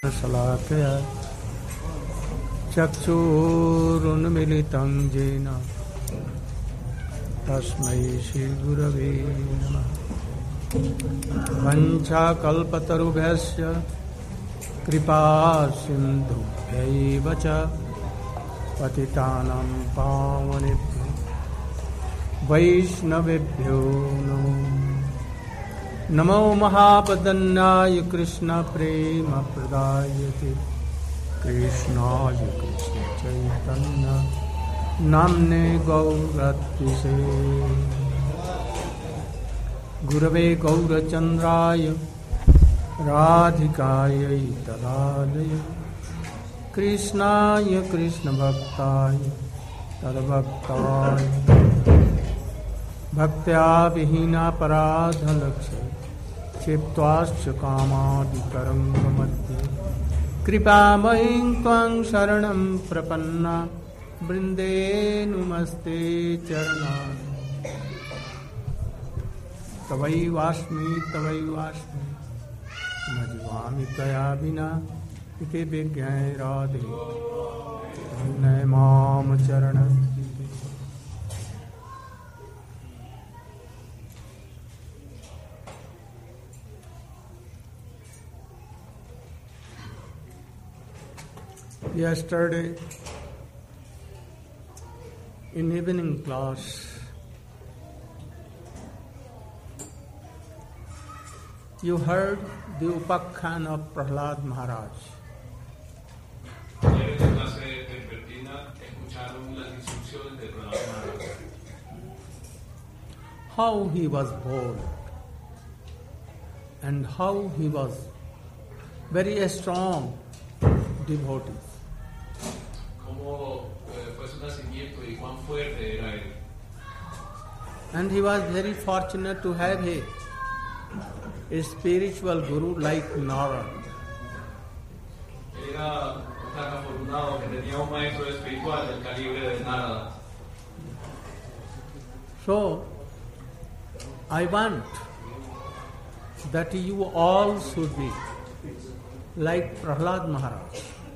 शलाकया चक्षुरुन्मिलितं येन तस्मै श्रीगुरवे नमः। वञ्चाकल्पतरुभ्यश्च कृपासिन्धुभ्यैव च पतितानां पावनेभ्यो वैष्णवेभ्यो नमो महापदन्नाय कृष्ण प्रेम प्रदायते कृष्णाय कृष्ण चैतन्य नाम्ने गौरत्विषे गुरवे गौरचन्द्राय राधिकायै तदालय कृष्णाय कृष्णभक्ताय तद्भक्ताय भक्त्या विहीनापराधलक्ष्य क्षिप्त्वाश्च कामादितरङ्गमध्ये कृपामयीं त्वां शरणं प्रपन्ना वृन्दे नुमस्ते चरणानि तवैवास्मि न जीवामि त्वया विना इति विज्ञाय राधे न मां चरणं। Yesterday, in evening class, you heard the Upakhyan of Prahlad Maharaj. How he was bold and how he was very strong devotee. And he was very fortunate to have a spiritual guru like Narada. So, I want that you all should be like Prahlad Maharaj.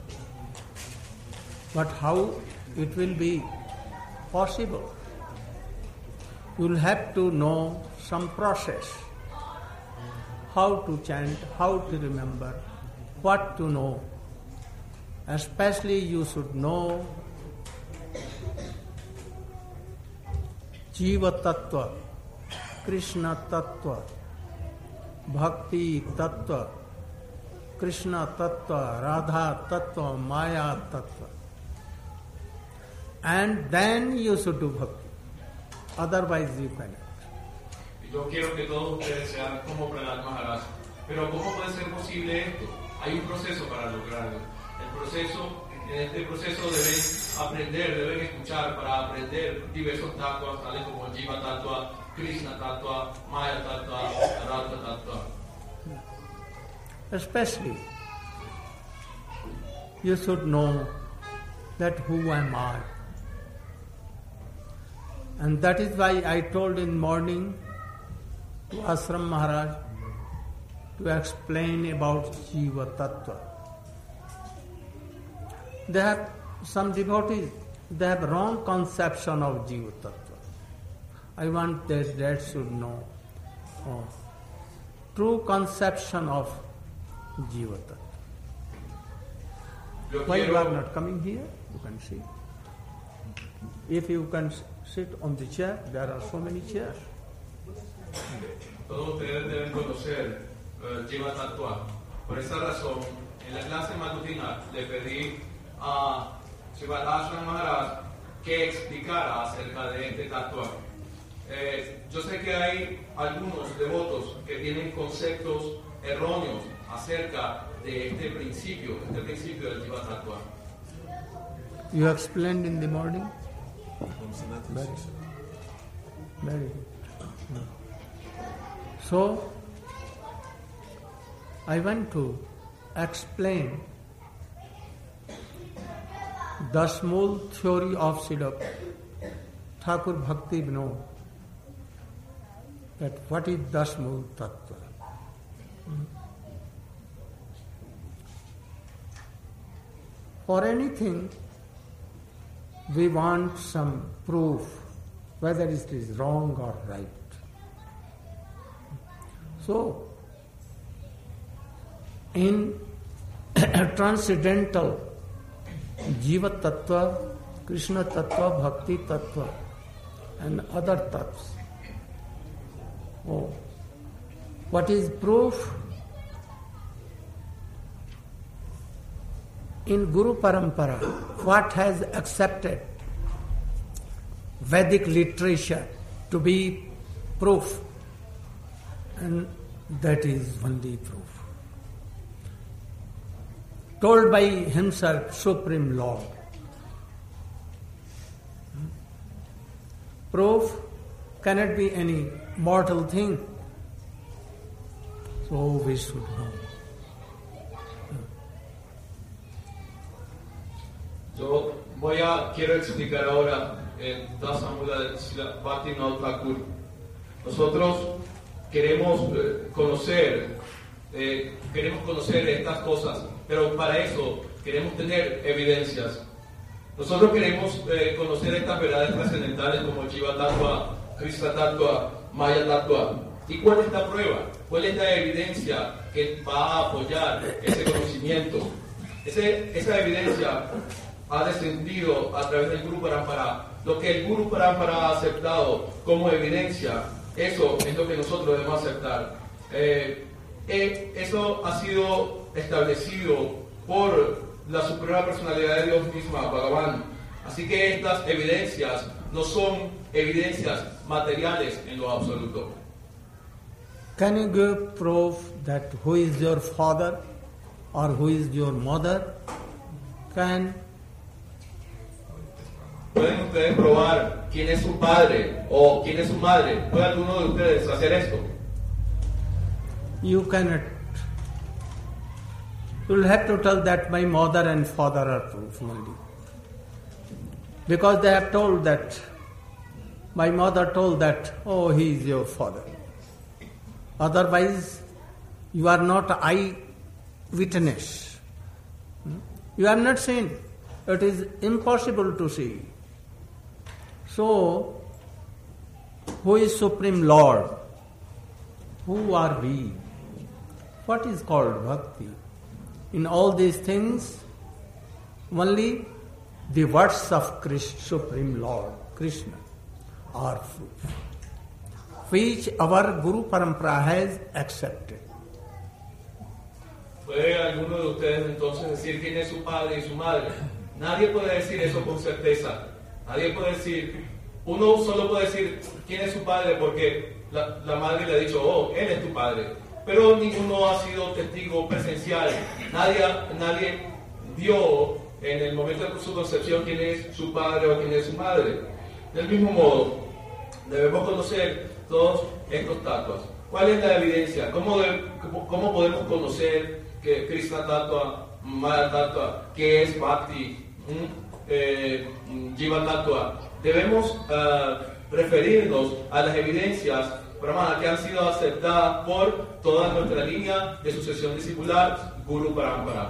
But how it will be possible? You will have to know some process. How to chant, how to remember, what to know. Especially you should know Jiva Tattva, Krishna Tattva, Bhakti Tattva, Krishna Tattva, Radha Tattva, Maya Tattva. And then you should do bhakti. Otherwise you cannot. Yo quiero que todos ustedes sean como Prahlad Maharaj. Pero ¿cómo puede ser posible esto? Hay un proceso para lograrlo. En este proceso deben aprender, deben escuchar para aprender diversos tattvas, tales como Jiva Tattva, Krishna Tattva, Maya Tattva, Radha Tattva. Especially, you should know that who am I. And that is why I told in morning to Ashram Maharaj to explain about Jiva Tattva. They have some devotees, they have wrong conception of Jiva Tattva. I want that should know true conception of Jiva Tattva. Why you are not coming here? You can see. If you can sit on the chair, there are so many chairs. Todos ustedes deben conocer Jiva Tattva. Por esa razón, en la clase matutina le pedí a Srimad Ashram Maharaj que explicara acerca de este tattva. Yo sé que hay algunos devotos que tienen conceptos erróneos acerca de este principio del Jiva Tattva. You explained in the morning? Very good. So, I want to explain Dasmul theory of Srila Thakur Bhakti Vinod. That what is Dasmul Tattva? For anything, we want some proof, whether it is wrong or right. So, in transcendental Jiva Tattva, Krishna Tattva, Bhakti Tattva, and other tattvas, what is proof? In Guru Parampara, what has accepted Vedic literature to be proof, and that is only proof. Told by himself, Supreme Lord. Proof cannot be any mortal thing. So we should know. Quiero explicar ahora en Dasamula de Bhaktivinoda Thakur. Nosotros queremos conocer estas cosas, pero para eso queremos tener evidencias. Nosotros queremos conocer estas verdades trascendentales como Jiva Tattva, Krishna Tattva, Maya Tattva. ¿Y cuál es la prueba? ¿Cuál es la evidencia que va a apoyar ese conocimiento? Esa evidencia ha descendido a través del Guru Parampara. Lo que el Guru Parampara ha aceptado como evidencia, eso es lo que nosotros debemos aceptar. Eso ha sido establecido por la Suprema Personalidad de Dios misma, Bhagavan. Así que estas evidencias no son evidencias materiales en lo absoluto. Can you give proof that who is your father or who is your mother? ¿Pueden ustedes probar quién es su padre o quién es su madre? ¿Puede alguno de ustedes hacer esto? You cannot. You will have to tell that my mother and father are proof only. Because they have told that, my mother told that, oh, he is your father. Otherwise, you are not eyewitness. You have not seen. It is impossible to see. So, who is Supreme Lord? Who are we? What is called bhakti? In all these things, only the words of Supreme Lord, Krishna, are proof, which our Guru Parampara has accepted. ¿Puede alguno de ustedes entonces decir quién es su padre y su madre? Nadie puede decir eso con certeza. Nadie puede decir, uno solo puede decir quién es su padre porque la madre le ha dicho, oh, él es tu padre. Pero ninguno ha sido testigo presencial. Nadie vio en el momento de su concepción quién es su padre o quién es su madre. Del mismo modo, debemos conocer todos estos tattvas. ¿Cuál es la evidencia? ¿Cómo podemos conocer que Krishna Tattva, Maya Tattva, que es Bhakti, Jiva Tattva? Debemos referirnos a las evidencias Brahmana que han sido aceptadas por toda nuestra línea de sucesión discipular, Guru Parampara.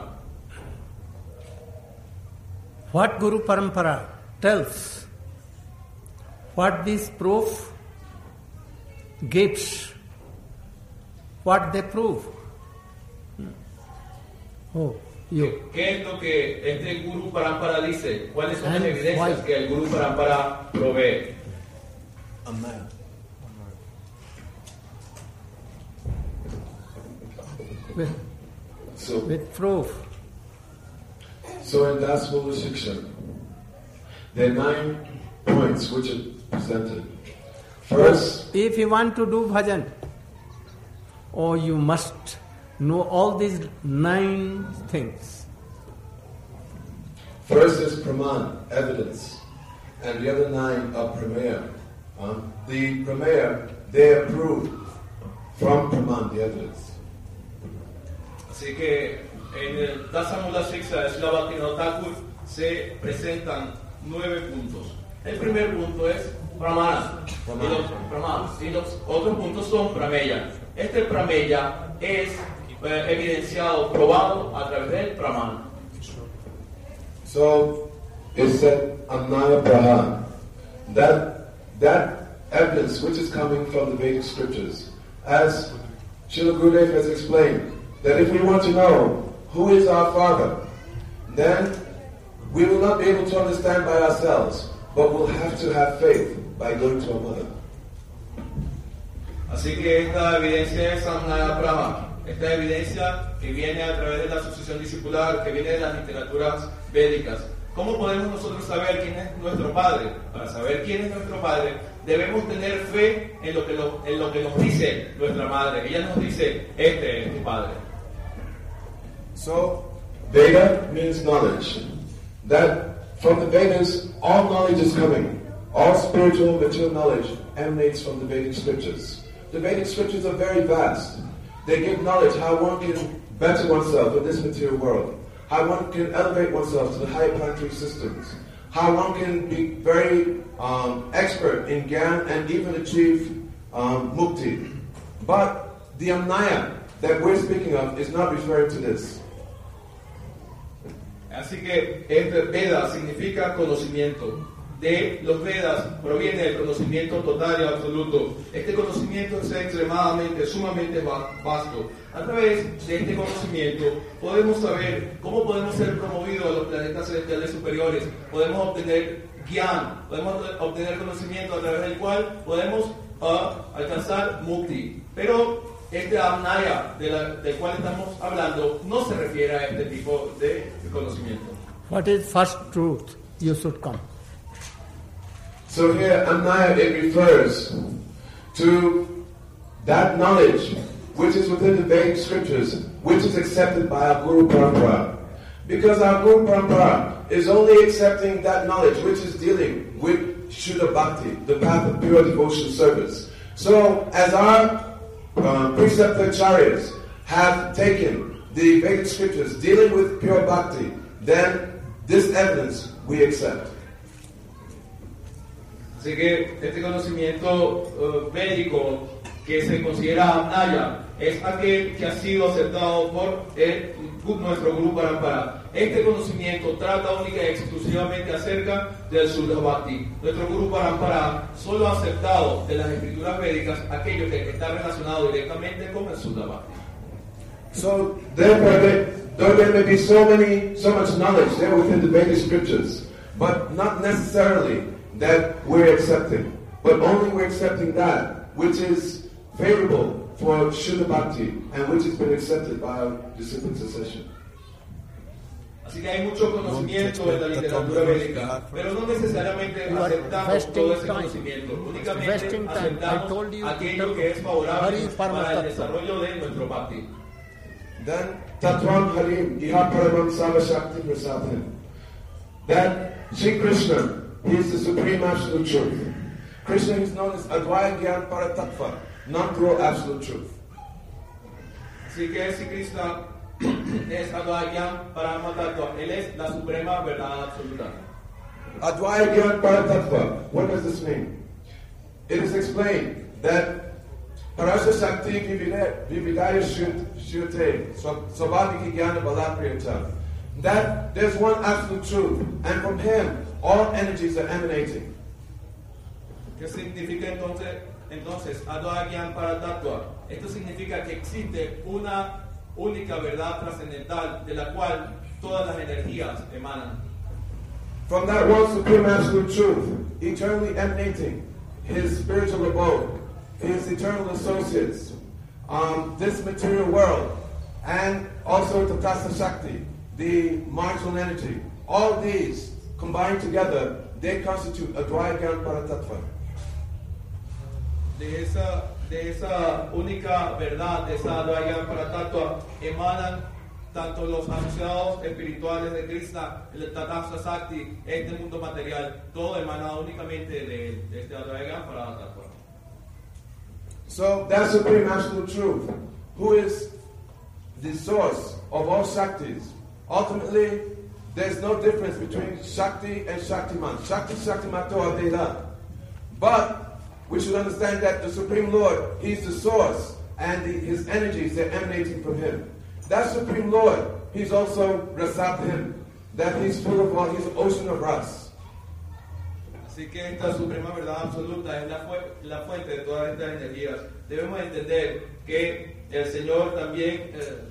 What Guru Parampara tells, what this proof gives, what they prove. ¿Qué es lo que este Guru Parampara dice? ¿Cuáles son las evidencias que el Guru Parampara provee? Amen. With proof. So in Dasmula Shiksha, there are 9 points which are presented. First, if you want to do bhajan, you must know all these 9 things. First is praman, evidence, and the other 9 are prameya. The prameya, they are proved from praman, the evidence. Así que en el Dasamula Shiksha de Srila Bhaktivinoda Thakur se presentan 9 puntos. El primer punto es pramana. Y los otros puntos son prameya. Este prameya es evidenciado, probado a través del pramana. So it said Amnaya Praha. That evidence which is coming from the Vedic scriptures, as Srila Gurudev has explained, that if we want to know who is our Father, then we will not be able to understand by ourselves, but we'll have to have faith by going to our mother. Así que esta evidencia es Amnaya Brahma, esta evidencia que viene a través de la sucesión discipular, que viene de las literaturas védicas. ¿Cómo podemos nosotros saber quién es nuestro Padre? Para saber quién es nuestro Padre, debemos tener fe en lo que nos dice nuestra Madre. Ella nos dice, este es tu Padre. So, Veda means knowledge. That from the Vedas, all knowledge is coming. All spiritual and material knowledge emanates from the Vedic scriptures. The Vedic scriptures are very vast. They give knowledge how one can better oneself in this material world, how one can elevate oneself to the higher planetary systems, how one can be very expert in Gyan and even achieve Mukti. But the Amnaya that we're speaking of is not referring to this. Así que este Veda significa conocimiento. De los Vedas proviene el conocimiento total y absoluto. Este conocimiento es extremadamente, sumamente vasto. A través de este conocimiento podemos saber cómo podemos ser promovidos a los planetas celestiales superiores. Podemos obtener Gyan, podemos obtener conocimiento a través del cual podemos alcanzar Mukti. Pero este Amnaya del cual estamos hablando no se refiere a este tipo de conocimiento. What is first truth? You should come. So here, Amnaya, it refers to that knowledge which is within the Vedic scriptures, which is accepted by our Guru Parampara. Because our Guru Parampara is only accepting that knowledge which is dealing with Shuddha Bhakti, the path of pure devotional service. So, as our preceptor acharyas have taken the Vedic scriptures dealing with pure bhakti, then this evidence we accept. Así que este conocimiento védico que se considera Amnaya es aquel que ha sido aceptado por nuestro Guru Parampara. Este conocimiento trata única y exclusivamente acerca del Shuddha Bhakti. Nuestro Guru Parampara solo ha aceptado de las escrituras védicas aquello que está relacionado directamente con el Shuddha Bhakti. So therefore, there may be so much knowledge there within the Vedic scriptures, but not necessarily that we're accepting, but only we're accepting that which is favorable for Shuddha Bhakti and which has been accepted by our disciplic succession. Así que hay mucho conocimiento en la literatura védica, pero no necesariamente aceptamos todo ese conocimiento, únicamente aceptamos aquello que es favorable para el desarrollo de nuestro Bhakti. Then Tatvam Harim Iha Paramam Sava Shakti Prasadhim. Then Sri Krishna, he is the supreme absolute truth. Krishna is known as Advaya Gyan Paratattva, non-dual absolute truth. Así que Sri Krishna es Advaya Gyan Paratattva, él es la suprema verdad absoluta. Advaya Gyan Paratattva, what does this mean? It is explained that Parasya Shakti Vividaya Shute Svabhaviki Jnana Balapriyata, that there's one absolute truth, and from him all energies are emanating. ¿Qué significa entonces Advaya Gyan Paratattva? Esto significa que existe una única verdad trascendental de la cual todas las energías emanan. From that one supreme absolute truth, eternally emanating his spiritual abode, his eternal associates, this material world, and also Tatastha Shakti, the marginal energy. All these combined together, they constitute Advaya Gyan Paratattva. De esa única verdad, de esa Advaya Gyan Paratattva, emanan tanto los asociados espirituales de Krishna, el Tatastha Shakti, este mundo material, todo emana únicamente de este Advaya Gyan Paratattva. So that supreme absolute truth, who is the source of all Shaktis. Ultimately, there's no difference between Shakti and Shaktiman. Shakti, Shaktimato, Adela. But we should understand that the Supreme Lord, He's the source, and His energies, they're emanating from Him. That Supreme Lord, He's also Rasabhim, that He's full of all, He's an ocean of rust. Así que esta suprema verdad absoluta es la fuente de todas estas energías. Debemos entender que el Señor también,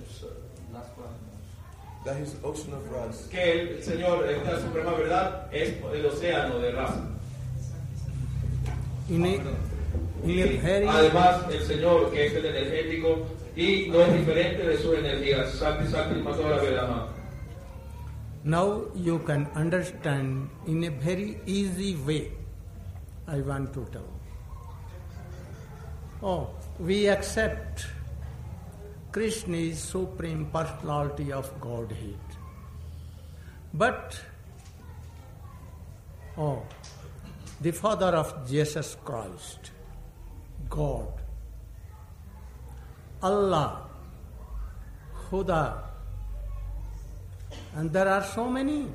That He's an ocean of rust. que el Señor, esta suprema verdad, es el océano de raza. Además, el Señor, que es el energético, y no es diferente de sus energías. Sakti Sakti Matora Vedama. Now you can understand in a very easy way, I want to tell. Oh, we accept Krishna is Supreme Personality of Godhead. But, the Father of Jesus Christ, God, Allah, Khuda, and there are so many.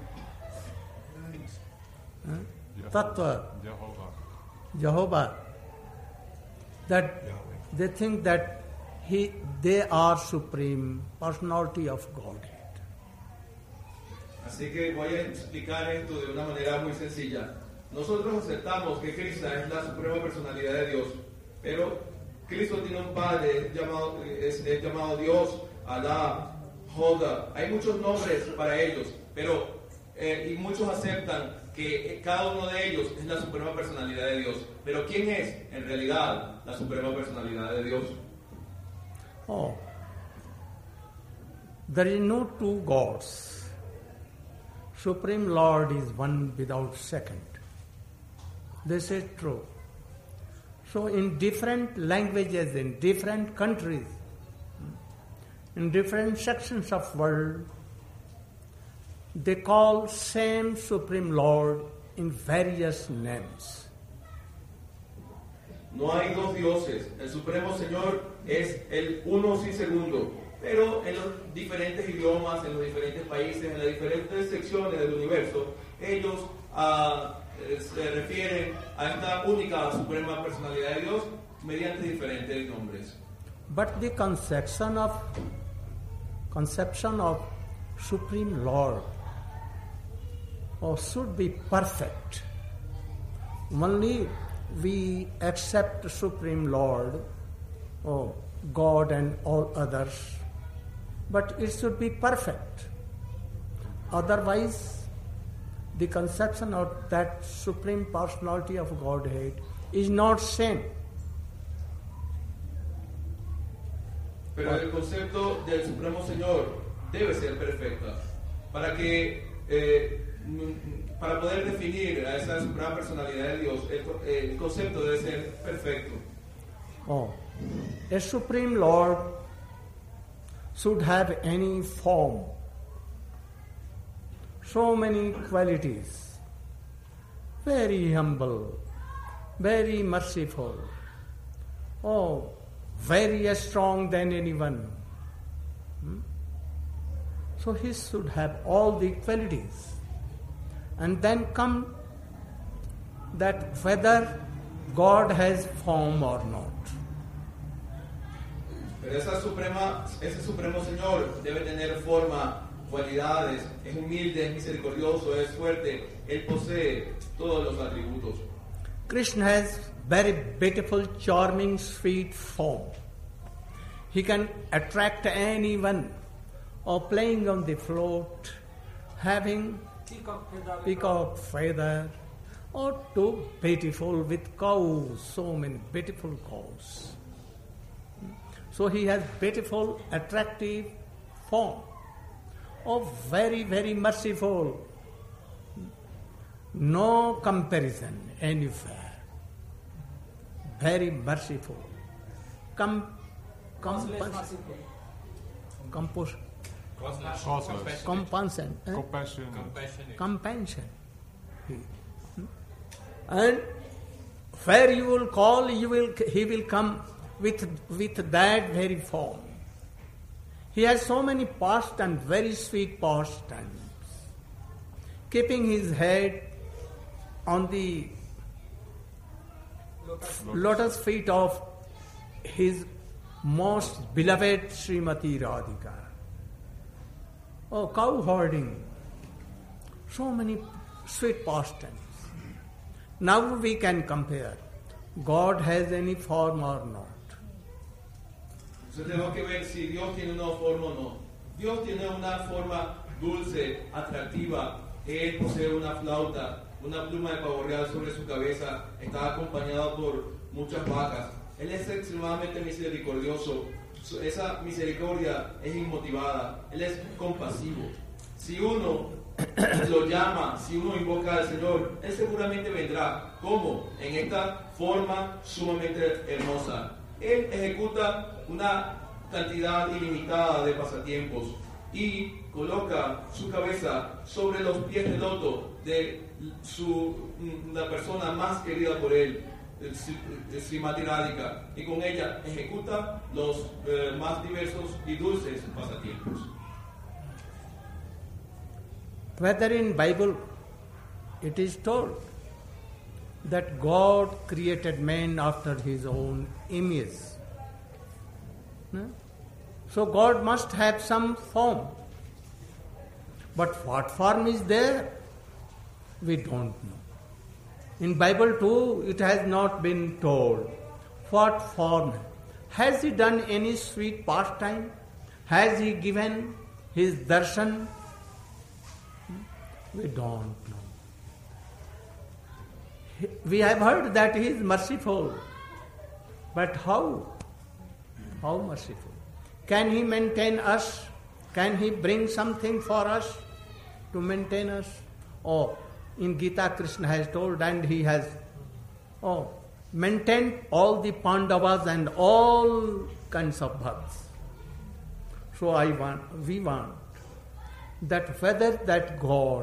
Tattva, Jehovah, that they think that they are Supreme Personality of Godhead. Así que voy a explicar esto de una manera muy sencilla. Nosotros aceptamos que Krishna es la suprema personalidad de Dios, pero Cristo tiene un padre es llamado Dios, Alá, Joda. Hay muchos nombres para ellos, pero y muchos aceptan que cada uno de ellos es la suprema personalidad de Dios. Pero ¿quién es en realidad la suprema personalidad de Dios? There is no two gods. Supreme Lord is one without second. This is true. So in different languages, in different countries, in different sections of world, they call same Supreme Lord in various names. No hay dos dioses. El Supremo Señor es el uno sin segundo. Pero en los diferentes idiomas, en los diferentes países, en las diferentes secciones del universo, ellos se refieren a esta única suprema personalidad de Dios mediante diferentes nombres. But the conception of Supreme Lord should be perfect. Only we accept Supreme Lord, God and all others, but it should be perfect. Otherwise, the conception of that Supreme Personality of Godhead is not same. Pero el concepto del Supremo Señor debe ser perfecta para poder definir a esa suprema personalidad de Dios. El concepto debe ser perfecto. A Supreme Lord should have any form, so many qualities, very humble, very merciful, very strong than anyone. So he should have all the qualities. And then come that whether God has form or not. Pero ese Supremo Señor debe tener forma, cualidades, es humilde, es misericordioso, es fuerte. Él posee todos los atributos. Krishna has very beautiful, charming, sweet form. He can attract anyone, or playing on the flute, having peacock feather, or too beautiful with cows, so many beautiful cows. So he has beautiful, attractive form, very, very merciful. No comparison anywhere. Very merciful. Compassion. And where you will call, he will come with that very form. He has so many pastimes, very sweet pastimes. Keeping his head on the lotus feet of his most beloved Srimati Radhika. Cow herding. So many sweet pastimes. Now we can compare. God has any form or not. Entonces tenemos que ver si Dios tiene una forma o no. Dios tiene una forma dulce, atractiva. Él posee una flauta, una pluma de pavo real sobre su cabeza. Está acompañado por muchas vacas. Él es extremadamente misericordioso. Esa misericordia es inmotivada. Él es compasivo. Si uno lo llama, si uno invoca al Señor, Él seguramente vendrá. ¿Cómo? En esta forma sumamente hermosa. Él ejecuta una cantidad ilimitada de pasatiempos y coloca su cabeza sobre los pies de loto de la persona más querida por Él, Srimati Radhika, y con ella ejecuta los más diversos y dulces pasatiempos. Whether in Bible it is told that God created man after his own image. No? So God must have some form. But what form is there? We don't know. In Bible too, it has not been told. What form? Has he done any sweet pastime? Has he given his darshan? We don't know. We have heard that he is merciful. But how? How merciful? Can he maintain us? Can he bring something for us to maintain us? Oh, in Gita Krishna has told, and he has maintained all the Pandavas and all kinds of bhakts. So we want that whether that God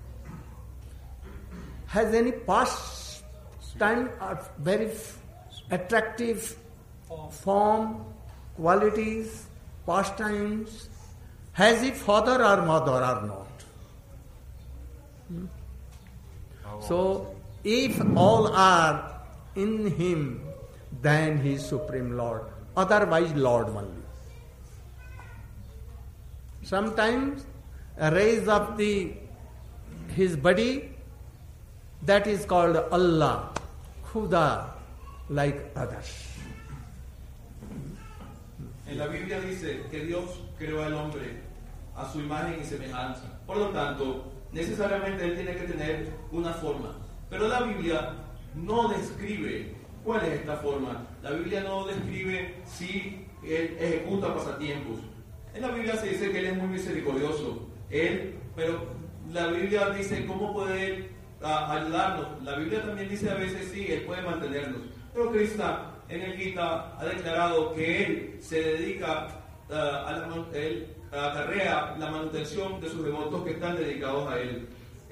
has any pastime or very attractive form, qualities, pastimes, has he father or mother or not? So, if all are in him, then he is Supreme Lord. Otherwise, Lord only. Sometimes raise up his body, that is called Allah, Khuda, like others. En la Biblia dice que Dios creó al hombre a su imagen y semejanza. Por lo tanto, necesariamente él tiene que tener una forma. Pero la Biblia no describe cuál es esta forma. La Biblia no describe si él ejecuta pasatiempos. En la Biblia se dice que él es muy misericordioso. Pero la Biblia dice cómo puede él ayudarnos. La Biblia también dice a veces sí, él puede mantenernos. Pero Krishna en el Gita ha declarado que él se dedica él acarrea la manutención de sus devotos que están dedicados a él.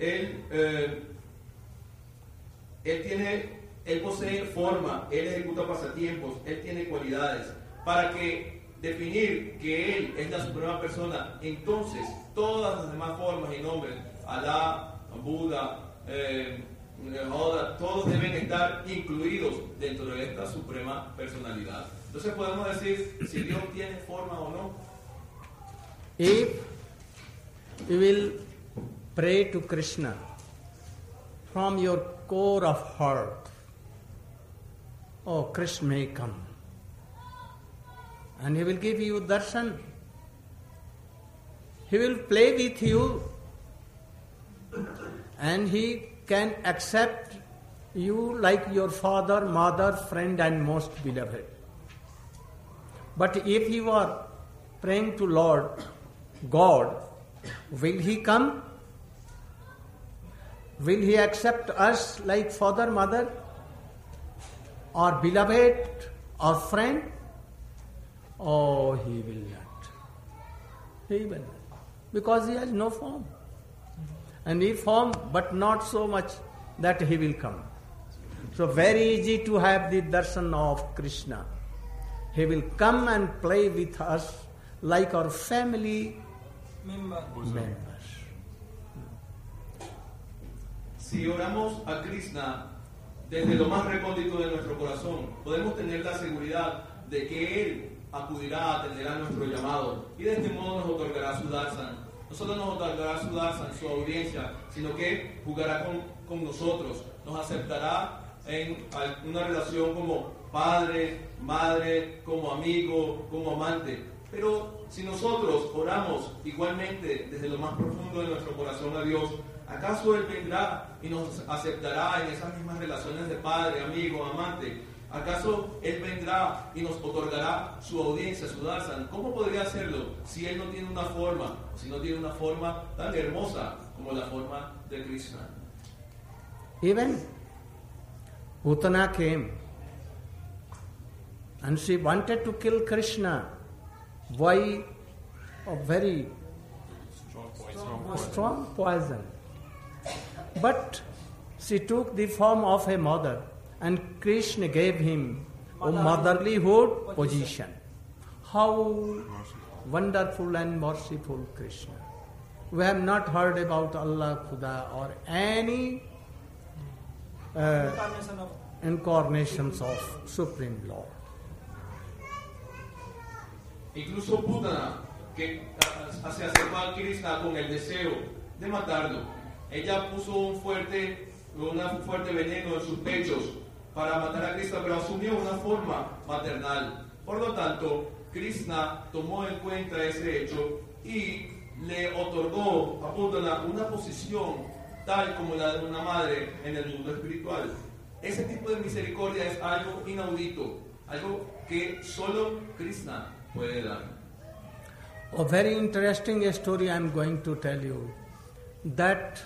Él posee forma, él ejecuta pasatiempos, él tiene cualidades. Para que definir que él es la suprema persona, entonces todas las demás formas y nombres, Alá, Buda, todos deben estar incluidos dentro de esta suprema personalidad. Entonces podemos decir si Dios tiene forma o no. If you will pray to Krishna from your core of heart, oh, Krishna may come and he will give you darshan. He will play with you and he can accept you like your father, mother, friend and most beloved. But if you are praying to Lord God, will he come? Will he accept us like father, mother, or beloved, or friend? Oh, he will not. He will not. Because he has no form. And he form, but not so much that he will come. So very easy to have the darshan of Krishna. He will come and play with us like our family members. Si oramos a Krishna desde lo más recóndito de nuestro corazón, podemos tener la seguridad de que Él acudirá a atender a nuestro llamado y de este modo nos otorgará su darshan. no solo nos otorgará su darshan, su audiencia, sino que jugará con nosotros, nos aceptará en una relación como padre, madre, como amigo, como amante. Pero si nosotros oramos igualmente desde lo más profundo de nuestro corazón a Dios, ¿acaso Él vendrá y nos aceptará en esas mismas relaciones de padre, amigo, amante? ¿Acaso Él vendrá y nos otorgará su audiencia, su darshan? ¿Cómo podría hacerlo si Él no tiene una forma, si no tiene una forma tan hermosa como la forma de Krishna? Even Putana came and she wanted to kill Krishna. Why? A very strong poison. But she took the form of a mother, and Krishna gave him a motherlyhood position. How wonderful and merciful Krishna. We have not heard about Allah, Khuda or any incarnations of Supreme Lord. Incluso Putana, que se acercó a Krishna con el deseo de matarlo, ella puso un fuerte veneno en sus pechos para matar a Krishna, pero asumió una forma maternal. Por lo tanto, Krishna tomó en cuenta ese hecho y le otorgó a Putana una posición tal como la de una madre en el mundo espiritual. Ese tipo de misericordia es algo inaudito, algo que solo Krishna puede dar. A very interesting story I am going to tell you, that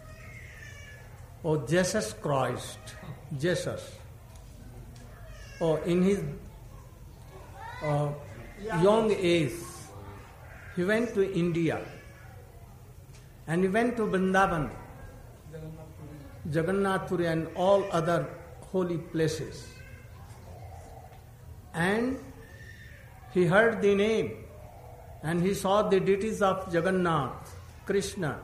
Jesus Christ, in his young age, he went to India and he went to Vrindavan, Jagannath Puri and all other holy places. And he heard the name and he saw the deities of Jagannath, Krishna.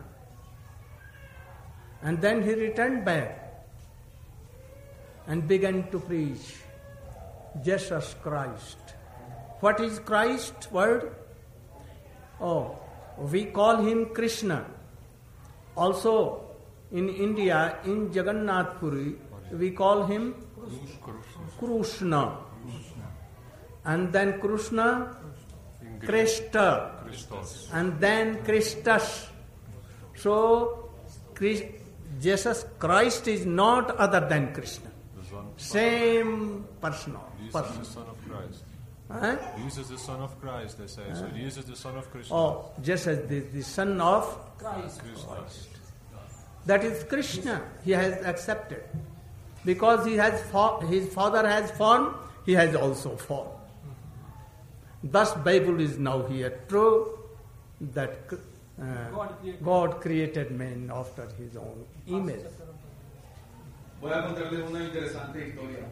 And then he returned back and began to preach Jesus Christ. What is Christ word? Oh, we call him Krishna. Also in India, in Jagannath Puri, we call him Krishna. And then Krishna, Krishna, and then Christus. So Jesus Christ is not other than Krishna. Same person. Jesus is the Son of Christ. Huh? Jesus is the Son of Christ, they say. So Jesus is the Son of Krishna. Oh, Jesus is the Son of Christ. That is Krishna. He has accepted. Because his father has form, he has also form. Thus Bible is now here. True that God created man after his own image. Voy a contarles una interesante historia.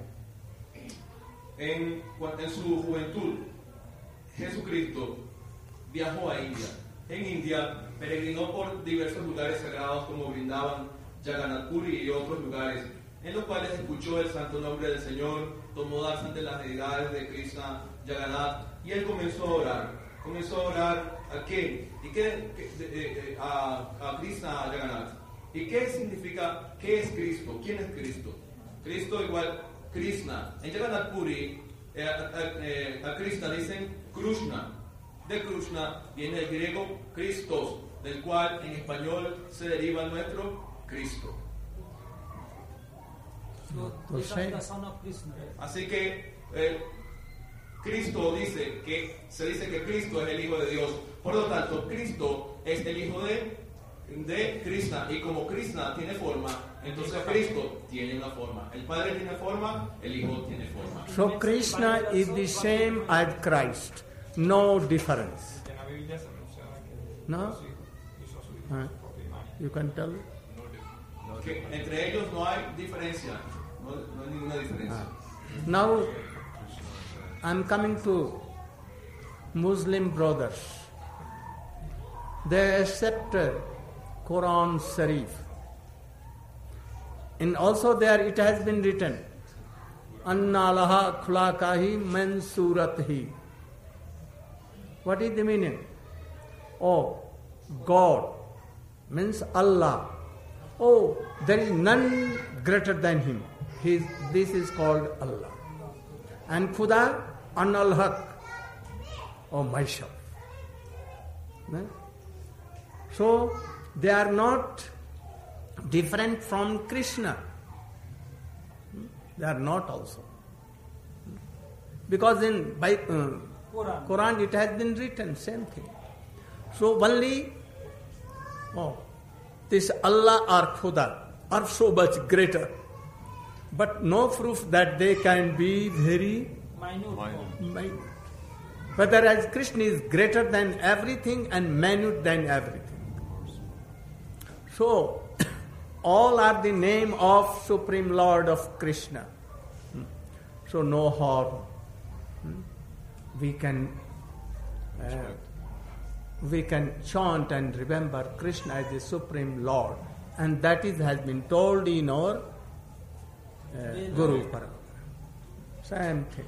En su juventud, Jesucristo viajó a India. En India peregrinó por diversos lugares sagrados como Vrindavan, Jagannath Puri y otros lugares, en los cuales escuchó el santo nombre del Señor, tomó darshan de las deidades de Krishna, Jagannath, y él comenzó a orar. Comenzó a orar ¿a qué? A Krishna, a Jagannath. ¿Y qué significa? ¿Qué es Cristo? ¿Quién es Cristo? Cristo igual Krishna. En Jagannath Puri a Krishna dicen Krishna. De Krishna viene el griego Christos, del cual en español se deriva nuestro Cristo. Así que Cristo se dice que Cristo es el Hijo de Dios. Por lo tanto, Cristo es el Hijo de Krishna. Y como Krishna tiene forma, entonces Cristo tiene una forma. El Padre tiene forma, el Hijo tiene forma. So Krishna is the same as Christ. No difference. No? You can tell? Que entre ellos no hay diferencia. No hay ninguna diferencia. Now, I'm coming to Muslim brothers. They accepted Quran Sharif. And also there it has been written, Anna laha khulakahi man surat hi. What is the meaning? Oh, God means Allah. Oh, there is none greater than Him. This is called Allah. And Khuda, Anal Haq, or myself. So, they are not different from Krishna. They are not also. Because in Quran it has been written, same thing. So only this Allah or Khuda are so much greater. But no proof that they can be very minute. Whereas Krishna is greater than everything and minute than everything. So, all are the name of Supreme Lord of Krishna. So no harm. We can chant and remember Krishna as the Supreme Lord. And that has been told in our Guru Parampara. Same thing.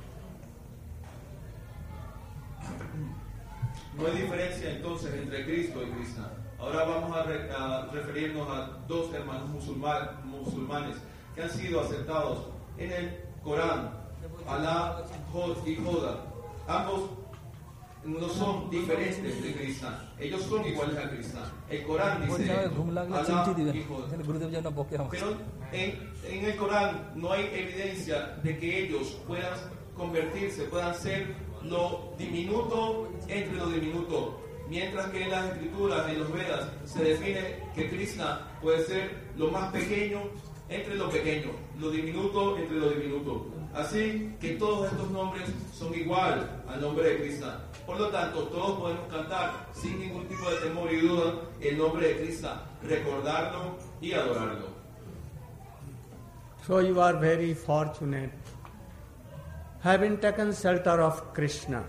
No hay diferencia entonces entre Cristo y Krishna. Ahora vamos a referirnos a dos hermanos musulmanes que han sido aceptados en el Corán, Alá y Joda. Ambos no son diferentes de Krishna. Ellos son iguales a Krishna. El Corán dice Alá y Joda. Pero en el Corán no hay evidencia de que ellos puedan convertirse, puedan ser lo diminuto entre lo diminuto. Mientras que en las escrituras, en los Vedas, se define que Krishna puede ser lo más pequeño entre lo pequeño, lo diminuto entre lo diminuto. Así que todos estos nombres son igual al nombre de Krishna. Por lo tanto, todos podemos cantar sin ningún tipo de temor y duda el nombre de Krishna, recordarlo y adorarlo. So you are very fortunate, having taken shelter of Krishna.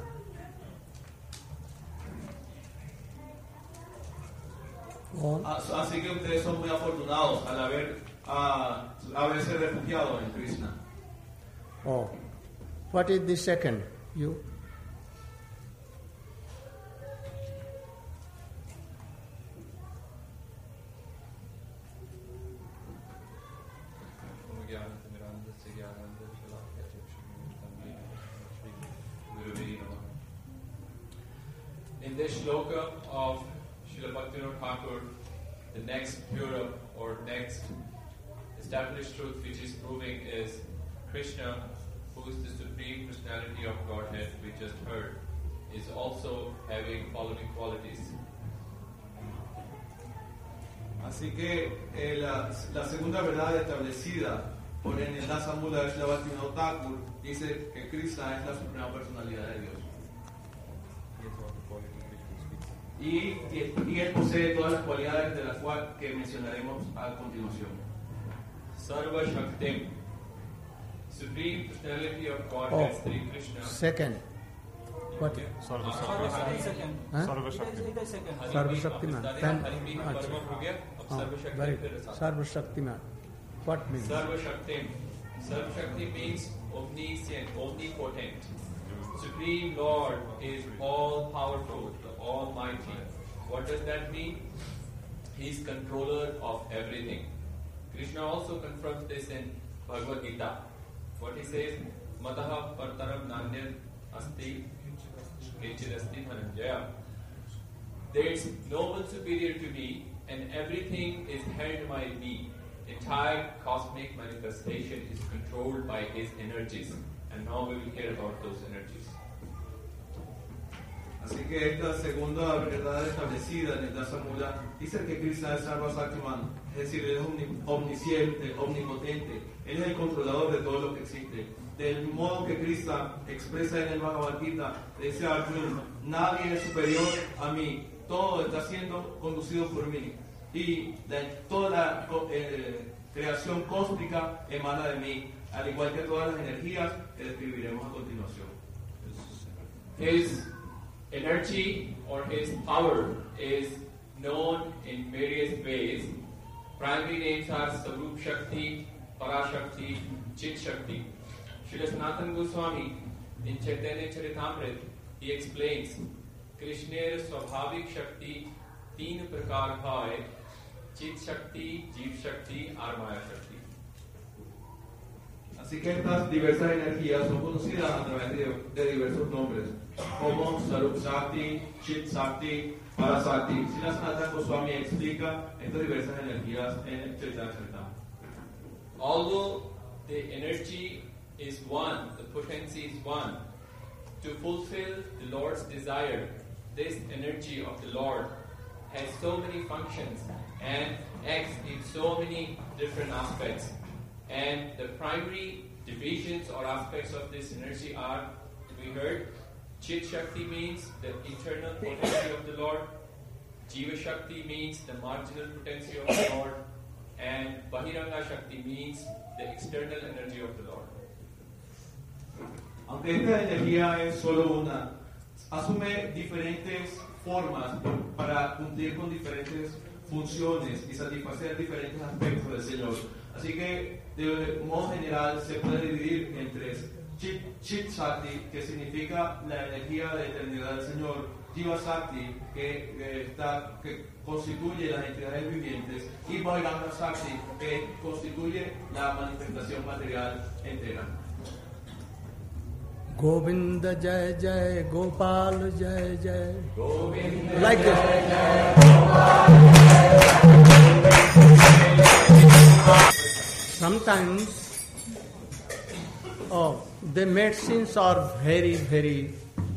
Así que ustedes son muy afortunados al haberse refugiado en Krishna. Oh, what is the second? You? In this shloka of Srila Bhaktivinoda Thakur, the next pura or next established truth which is proving is Krishna, who is the Supreme Personality of Godhead we just heard, is also having following qualities. Así que la segunda verdad establecida por el Nasa Mula de Srila Bhaktivinoda Thakur dice que Krishna es la Suprema Personalidad de Dios. Y él posee todas las cualidades de las cuales que mencionaremos a continuación. Sarva Shaktim, Supreme Personality of Godhead, Sri Krishna. Second. What? Sarva Shaktiman. Sarva Shaktiman. Very good. Sarva Shaktiman. What means? Sarva Shaktim. Sarva Shakti means omniscient, omnipotent. Supreme Lord is all-powerful, the Almighty. What does that mean? He is controller of everything. Krishna also confirms this in Bhagavad Gita. What he says, Mataha Partaram Nanyam Asti Kinchidasti Dhananjaya. There is no one superior to me, and everything is held by me. Entire cosmic manifestation is controlled by his energies. And now we will hear about those energies. Así que esta segunda verdad establecida en el Dasamula dice que Krishna es Sarva Shaktiman, es decir, Él es omnisciente, omnipotente, Él es el controlador de todo lo que existe. Del modo que Krishna expresa en el Bhagavad Gita, dice Arjuna, nadie es superior a mí, todo está siendo conducido por mí. Y toda la creación cósmica emana de mí, al igual que todas las energías que describiremos a continuación. His energy or his power is known in various ways. Primary names are Sarup Shakti, Parashakti, Chit Shakti. Srila Sanatana Goswami in Chaitanya Charitamrita, he explains Krishna's Swabhavik Shakti तीन प्रकार है, चित शक्ति, जीव शक्ति और माया शक्ति. Así que estas diversas energías son conocidas a través de diversos nombres, como Sarup Shakti, Chit Shakti, Parasakti. Srila Sanatana Goswami explica estas diversas energías en el Chaitanya Charitamrita. Although the energy is one, the potency is one, to fulfill the Lord's desire, this energy of the Lord has so many functions and acts in so many different aspects. And the primary divisions or aspects of this energy are, we heard, Chit Shakti means the internal potency of the Lord, Jiva Shakti means the marginal potency of the Lord, and Bahiranga Shakti means the external energy of the Lord. Aunque esta energía es solo una, asume diferentes formas para cumplir con diferentes funciones y satisfacer diferentes aspectos del Señor. Así que, de modo general, se puede dividir en tres. Chit Shakti, que significa la energía de eternidad del Señor. Jiva Shakti, que constituye las entidades vivientes. Y Bahiranga Shakti, que constituye la manifestación material entera. Govinda Jai Jai, Gopal Jai Jai. Govinda Like Jai this. Jai, Gopal Jai. Sometimes, the medicines are very, very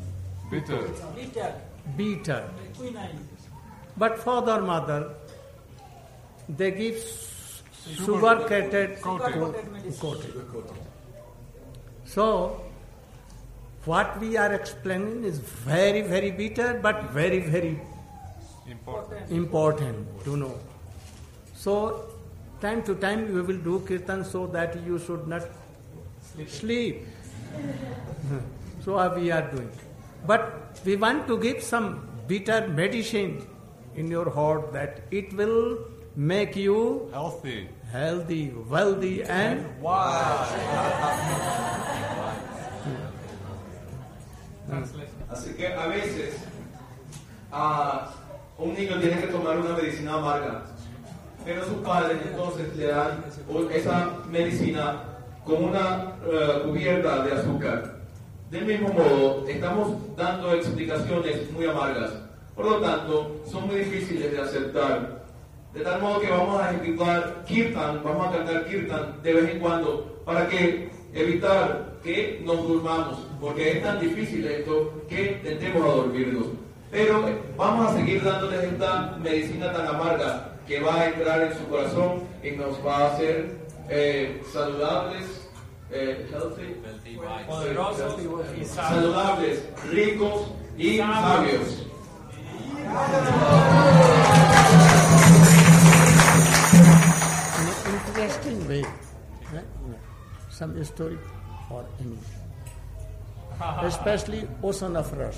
bitter. But father, mother, they give sugar-coated coated. So, what we are explaining is very, very bitter, but very, very important to know. So, time to time we will do kirtan so that you should not sleep. So we are doing. But we want to give some bitter medicine in your heart that it will make you healthy, wealthy and wise. Así que a veces un niño tiene que tomar una medicina amarga, pero sus padres entonces le dan esa medicina con una cubierta de azúcar. Del mismo modo, estamos dando explicaciones muy amargas, por lo tanto, son muy difíciles de aceptar. De tal modo que vamos a ejecutar kirtan, vamos a cantar kirtan de vez en cuando, para que evitar que nos durmamos, porque es tan difícil esto que tendemos a dormirnos. Pero vamos a seguir dándoles esta medicina tan amarga que va a entrar en su corazón y nos va a hacer saludables, saludables, ricos y sabios. in an interesting way. Some story or any. Especially Ocean of Rush.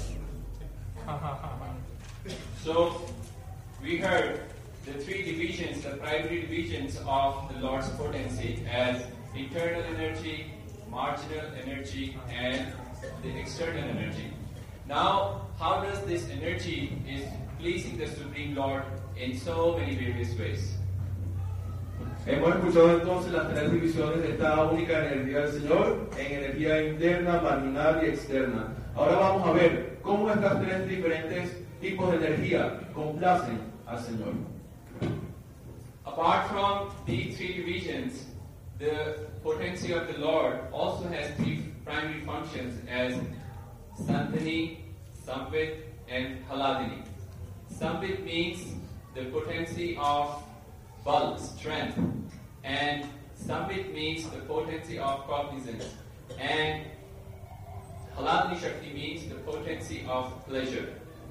So, we heard the three divisions, the primary divisions of the Lord's potency as internal energy, marginal energy, and the external energy. Now, how does this energy is pleasing the Supreme Lord in so many various ways? Hemos escuchado entonces las tres divisiones de esta única energía del Señor en energía interna, marginal y externa. Ahora vamos a ver cómo estas tres diferentes tipos de energía complacen al Señor. Apart from these three divisions, the potency of the Lord also has three primary functions as Sandhini, Samvit, and Haladini. Samvit means the potency of bulk, strength, and Samvit means the potency of cognizance, and Haladini Shakti means the potency of pleasure.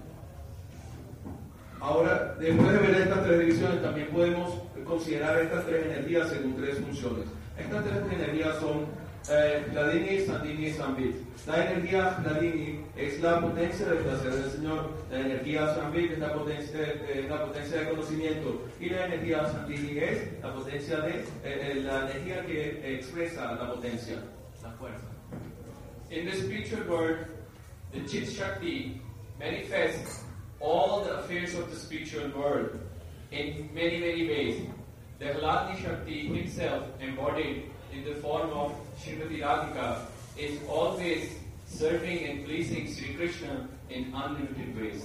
Ahora, después de ver estas tres divisiones, también podemos considerar estas tres energías según tres funciones. Estas tres energías son Hladini, Sandhini y Samvit. La energía Hladini es la potencia del placer del Señor, la energía Samvit es la potencia de conocimiento y la energía Sandhini es la potencia la energía que expresa la potencia, la fuerza. In the spiritual world, the Chit Shakti manifests all the affairs of the spiritual world in many, many ways. The Hladni Shakti himself, embodied in the form of Srimati Radhika, is always serving and pleasing Sri Krishna in unlimited ways.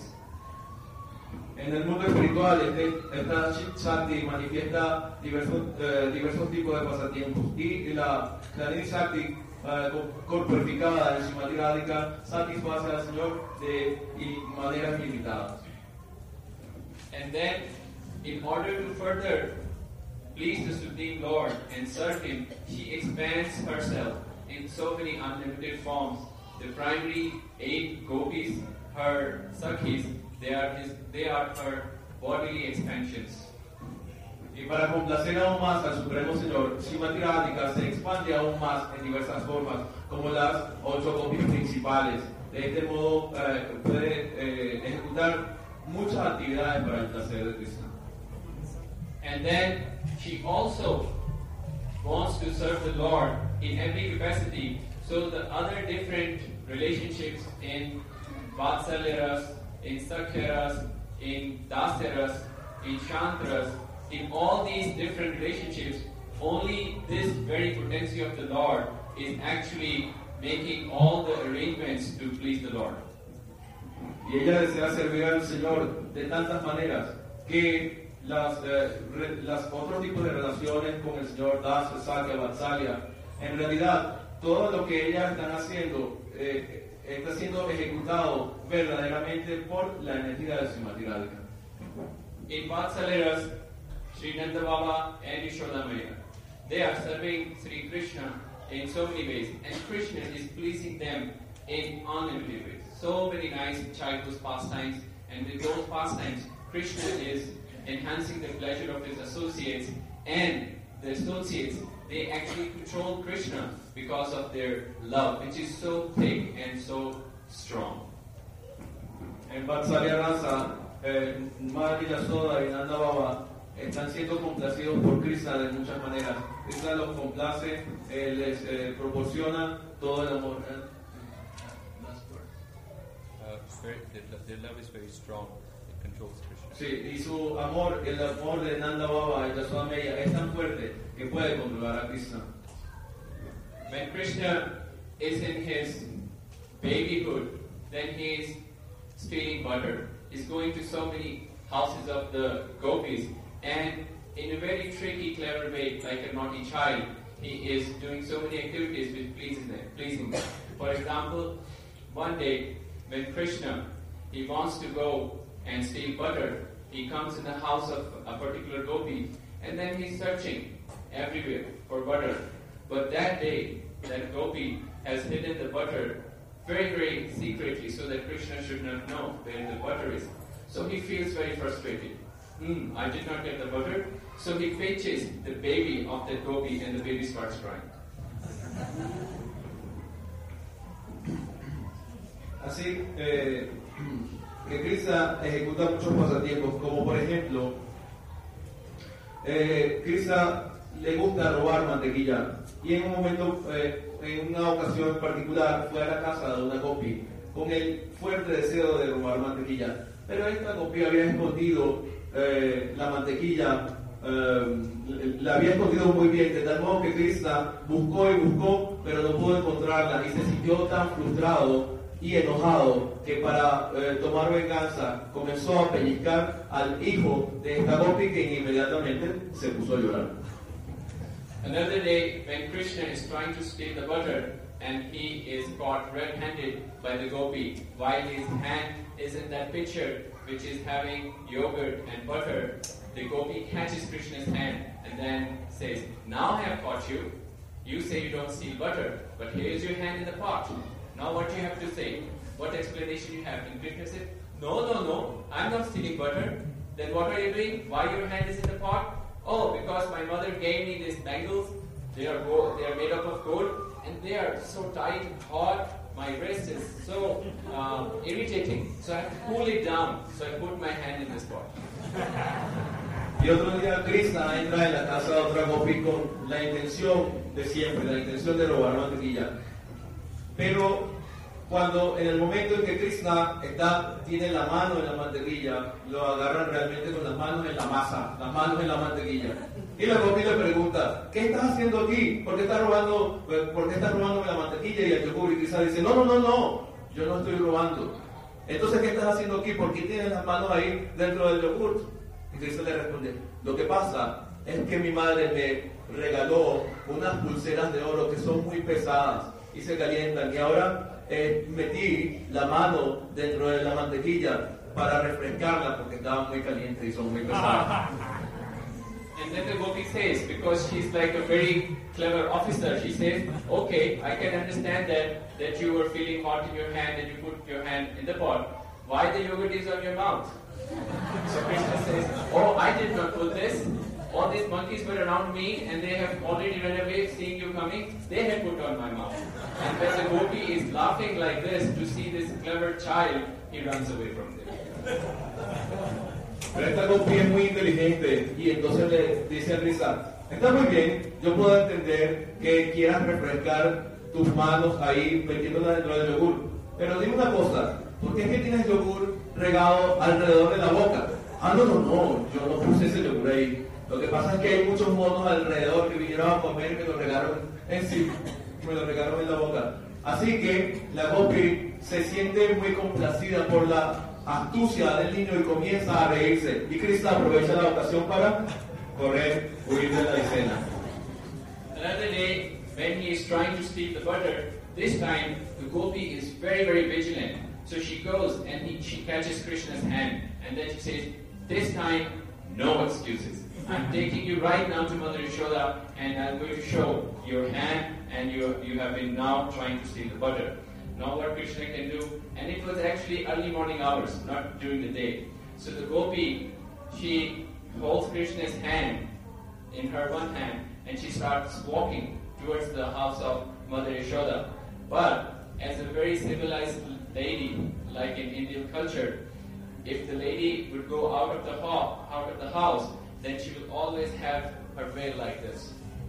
En el mundo espiritual, esta Shakti manifiesta diversos tipos de pasatiempos y la Hladni Shakti corporificada en Srimati Radhika satisface al Señor de maneras limitadas. And then, in order to further please the Supreme Lord and serve Him, she expands herself in so many unlimited forms. The primary 8 gopis, her sakhis, they are her bodily expansions. Y para complacer aún más al Supremo Señor, Srimati Radhika se expande aún más en diversas formas, como las 8 gopis principales. De este modo puede ejecutar muchas actividades para el placer de Krishna. And then she also wants to serve the Lord in every capacity. So the other different relationships in Vatsalyaras, in Sakyaras, in Dasyaras, in Shantras, in all these different relationships, only this very potency of the Lord is actually making all the arrangements to please the Lord. Y ella desea servir al Señor de tantas maneras que las otros tipos de relaciones con el Señor, Dasya, Sakya, Vatsalya, en realidad todo lo que ellas están haciendo está siendo ejecutado verdaderamente por la energía de Srimati Radhika. In Vatsalyaras, Sri Nanda Baba and Yashoda Maya, they are serving Sri Krishna in so many ways, and Krishna is pleasing them in unlimited ways. So many nice childhood pastimes, and with those pastimes, Krishna is enhancing the pleasure of his associates, and the associates, they actually control Krishna because of their love, which is so thick and so strong. En Vatsalya Rasa, Madre Yashoda y Nanda Baba están siendo complacidos por Krishna de muchas maneras. Krishna los complace, les proporciona todo el amor. Their love is very strong. It controls Krishna. Sí, y su amor, el amor de Nanda Baba y Yashoda Maya es tan fuerte que puede controlar a Krishna. When Krishna is in his babyhood, then he is stealing butter. He's going to so many houses of the gopis, and in a very tricky, clever way, like a naughty child, he is doing so many activities which pleasing them. For example, one day when Krishna he wants to go and steal butter, he comes in the house of a particular gopi, and then he's searching everywhere for butter. But that day, that gopi has hidden the butter very, very secretly so that Krishna should not know where the butter is. So he feels very frustrated. I did not get the butter. So he fetches the baby of that gopi, and the baby starts crying. Así que Krishna ejecuta muchos pasatiempos, como por ejemplo, Krishna le gusta robar mantequilla, y en un momento, en una ocasión particular, fue a la casa de una gopi con el fuerte deseo de robar mantequilla, pero esta gopi había escondido la mantequilla, la había escondido muy bien, de tal modo que Krishna buscó y buscó, pero no pudo encontrarla, y se sintió tan frustrado y enojado que para tomar venganza comenzó a pellizcar al hijo de esta gopi, que inmediatamente se puso a llorar. Another day, when Krishna is trying to steal the butter, and he is caught red-handed by the gopi, while his hand is in that pitcher which is having yogurt and butter, the gopi catches Krishna's hand and then says, "Now I have caught you. You say you don't steal butter, but here is your hand in the pot. Now what do you have to say? What explanation you have?" And Krishna said, No, I'm not stealing butter. Then what are you doing? Why your hand is in the pot? Oh, because my mother gave me these bangles. They are made up of gold, and they are so tight and hot. My wrist is so irritating. So I have to cool it down. So I put my hand in this pot. Y otro día Krishna entra en la casa de otra gopi con la intención de siempre, la intención de robar mantequilla. Pero cuando en el momento en que Krishna tiene la mano en la mantequilla, lo agarran realmente con las manos en la masa, las manos en la mantequilla. Y la gopi le pregunta, ¿qué estás haciendo aquí? ¿Por qué estás robándome la mantequilla y el yogur? Y Krishna dice, no, yo no estoy robando. Entonces, ¿qué estás haciendo aquí? ¿Por qué tienes las manos ahí dentro del yogur? Y Krishna le responde, lo que pasa es que mi madre me regaló unas pulseras de oro que son muy pesadas y se calientan, y ahora metí la mano dentro de la mantequilla para refrescarla porque estaban muy calientes y son muy pesadas. And then the gopi says, because she's like a very clever officer, she says, okay, I can understand that you were feeling hot in your hand and you put your hand in the pot. Why the yogurt is on your mouth? So Krishna says, oh, I did not put this. All these monkeys were around me and they have already run away seeing you coming. They had put on my mouth. And when the gopi is laughing like this to see this clever child, he runs away from there. Pero esta gopi es muy inteligente y entonces le dice a Krishna, está muy bien, yo puedo entender que quieras refrescar tus manos ahí metiéndolas dentro del yogur, pero dime una cosa, ¿por qué es que tienes yogur regado alrededor de la boca? Ah, no, yo no puse ese yogur ahí. Lo que pasa es que hay muchos monos alrededor que vinieron a comer y me lo regaron en la boca. Así que la gopi se siente muy complacida por la astucia del niño y comienza a reírse. Y Krishna aprovecha la ocasión para huir de la escena. Another day, when he is trying to steal the butter, this time the gopi is very, very vigilant. So she goes and she catches Krishna's hand, and then she says, this time, no excuses. I'm taking you right now to Mother Yashoda, and I'm going to show your hand, and you have been now trying to steal the butter. Now what Krishna can do, and it was actually early morning hours, not during the day. So the gopi, she holds Krishna's hand in her one hand, and she starts walking towards the house of Mother Yashoda. But as a very civilized lady, like in Indian culture, if the lady would go out of the house, then she will always have her veil like this.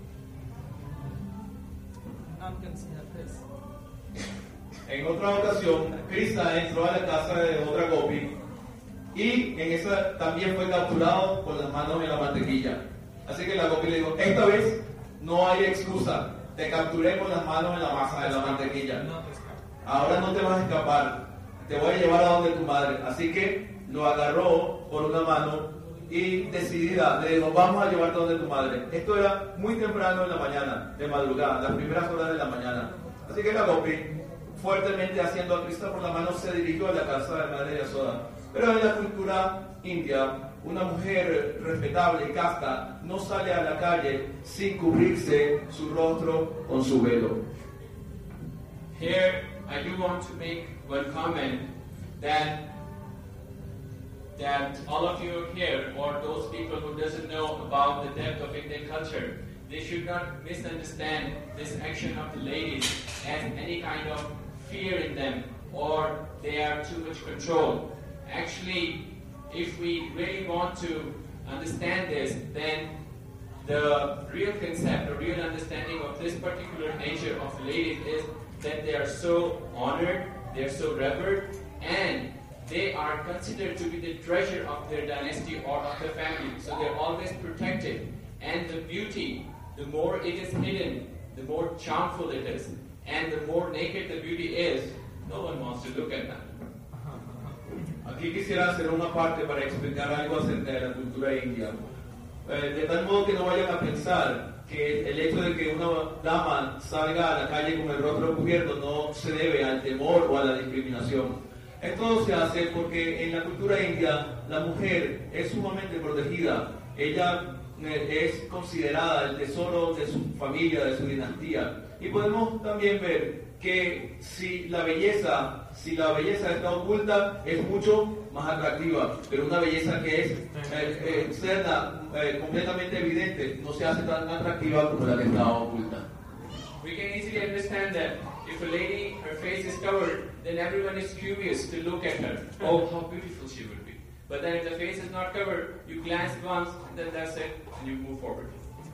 En otra ocasión, Krishna entró a la casa de otra gopi y en esa también fue capturado con las manos en la mantequilla. Así que la gopi le dijo, esta vez no hay excusa, te capturé con las manos en la masa de la mantequilla. Ahora no te vas a escapar, te voy a llevar a donde tu madre. Así que lo agarró por una mano y decidida le dijo, vamos a llevarte donde tu madre. Esto era muy temprano en la mañana, de madrugada, las primeras horas de la mañana. Así que la gopi, fuertemente haciendo a Krishna por la mano, se dirigió a la casa de Madre Yashoda. Pero en la cultura india, una mujer respetable y casta no sale a la calle sin cubrirse su rostro con su velo. Here, I do want to make one comment that all of you here, or those people who doesn't know about the depth of Indian culture, they should not misunderstand this action of the ladies as any kind of fear in them, or they are too much control. Actually, if we really want to understand this, then the real concept, the real understanding of this particular nature of the ladies is that they are so honored, they are so revered, and they are considered to be the treasure of their dynasty or of the family. So they are always protected. And the beauty, the more it is hidden, the more charmful it is. And the more naked the beauty is, no one wants to look at that. Aquí quisiera hacer una parte para explicar algo acerca de la cultura india. De tal modo que no vayan a pensar que el hecho de que una dama salga a la calle con el rostro cubierto no se debe al temor o a la discriminación. Esto se hace porque en la cultura india la mujer es sumamente protegida. Ella es considerada el tesoro de su familia, de su dinastía. Y podemos también ver que si la belleza está oculta, es mucho más atractiva. Pero una belleza que es externa, completamente evidente, no se hace tan atractiva como la que está oculta. We can easily understand that if a lady, her face is covered, then everyone is curious to look at her. Oh, how beautiful she would be. But then if the face is not covered, you glance once, and then that's it, and you move forward.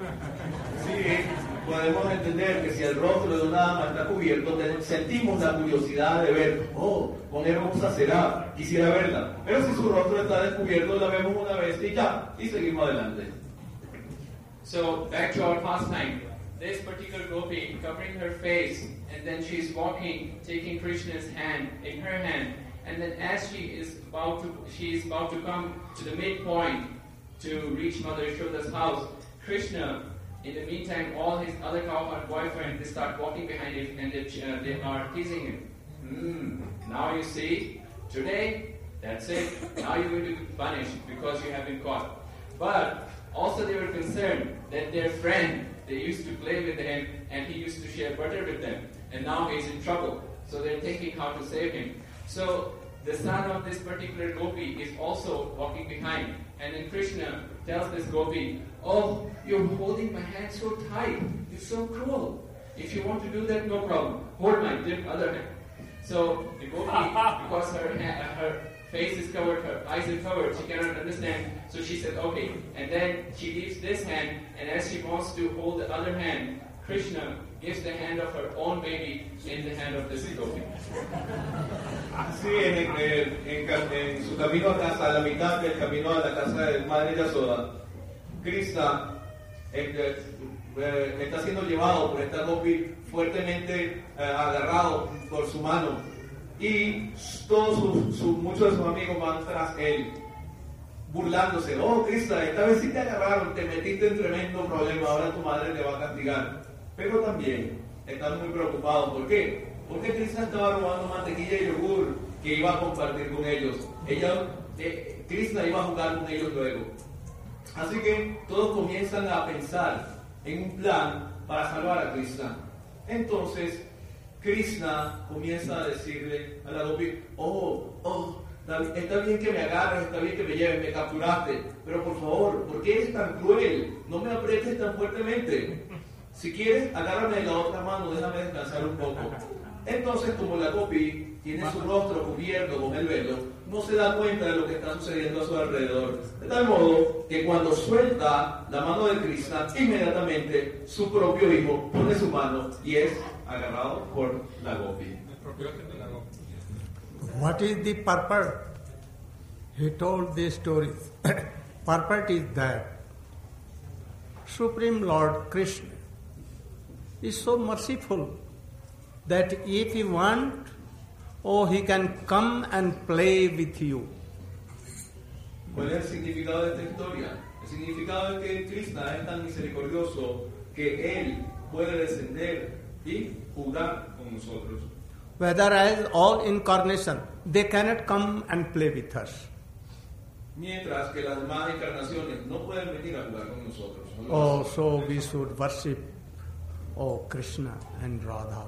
Sí, podemos entender que si el rostro de una dama está cubierto, sentimos la curiosidad de ver, oh, cuán hermosa será, quisiera verla. Pero si su rostro está descubierto, la vemos una vez y ya, y seguimos adelante. So back to our pastime. This particular gopi covering her face, and then she's walking, taking Krishna's hand in her hand, and then as she is about to come to the midpoint to reach Mother Yashoda's house, Krishna, in the meantime, all his other cowherd boyfriends, they start walking behind him and they are teasing him. Now you see, today, that's it. Now you're going to be punished because you have been caught. But also they were concerned that their friend, they used to play with him and he used to share butter with them. And now he's in trouble. So they're thinking how to save him. So the son of this particular gopi is also walking behind. And then Krishna tells this gopi, oh, you're holding my hand so tight. You're so cruel. If you want to do that, no problem. Hold my other hand. So the gopi, because her face is covered, her eyes are covered, she cannot understand. So she said, okay. And then she leaves this hand, and as she wants to hold the other hand, Krishna gives the hand of her own baby in the hand of this gopi. Así en su camino a casa, a la mitad del camino a la casa de Madre Yasoda, Krishna está siendo llevado por esta gopi fuertemente agarrado por su mano y muchos de sus amigos van tras él burlándose. Oh, Krishna, esta vez sí te agarraron, te metiste en tremendo problema, ahora tu madre te va a castigar. Pero también están muy preocupados. ¿Por qué? Porque Krishna estaba robando mantequilla y yogur que iba a compartir con ellos. Krishna iba a jugar con ellos luego. Así que todos comienzan a pensar en un plan para salvar a Krishna. Entonces, Krishna comienza a decirle a la gopi, está bien que me agarres, está bien que me lleves, me capturaste, pero por favor, ¿por qué eres tan cruel? No me aprietes tan fuertemente. Si quieres, agárrame de la otra mano, déjame descansar un poco. Entonces, como la gopi tiene su rostro cubierto con el velo, no se da cuenta de lo que está sucediendo a su alrededor. De tal modo que cuando suelta la mano de Krishna, inmediatamente su propio hijo pone su mano y es agarrado por la gopi. What is the purport? He told these stories. Purport is that Supreme Lord Krishna is so merciful that if he want, he can come and play with you. ¿Cuál es el significado de esta historia? El significado es que Krishna es tan misericordioso que él puede descender y jugar con nosotros. Whereas all incarnation, they cannot come and play with us. Mientras que las demás encarnaciones no pueden venir a jugar con nosotros. So we should worship Krishna and Radha.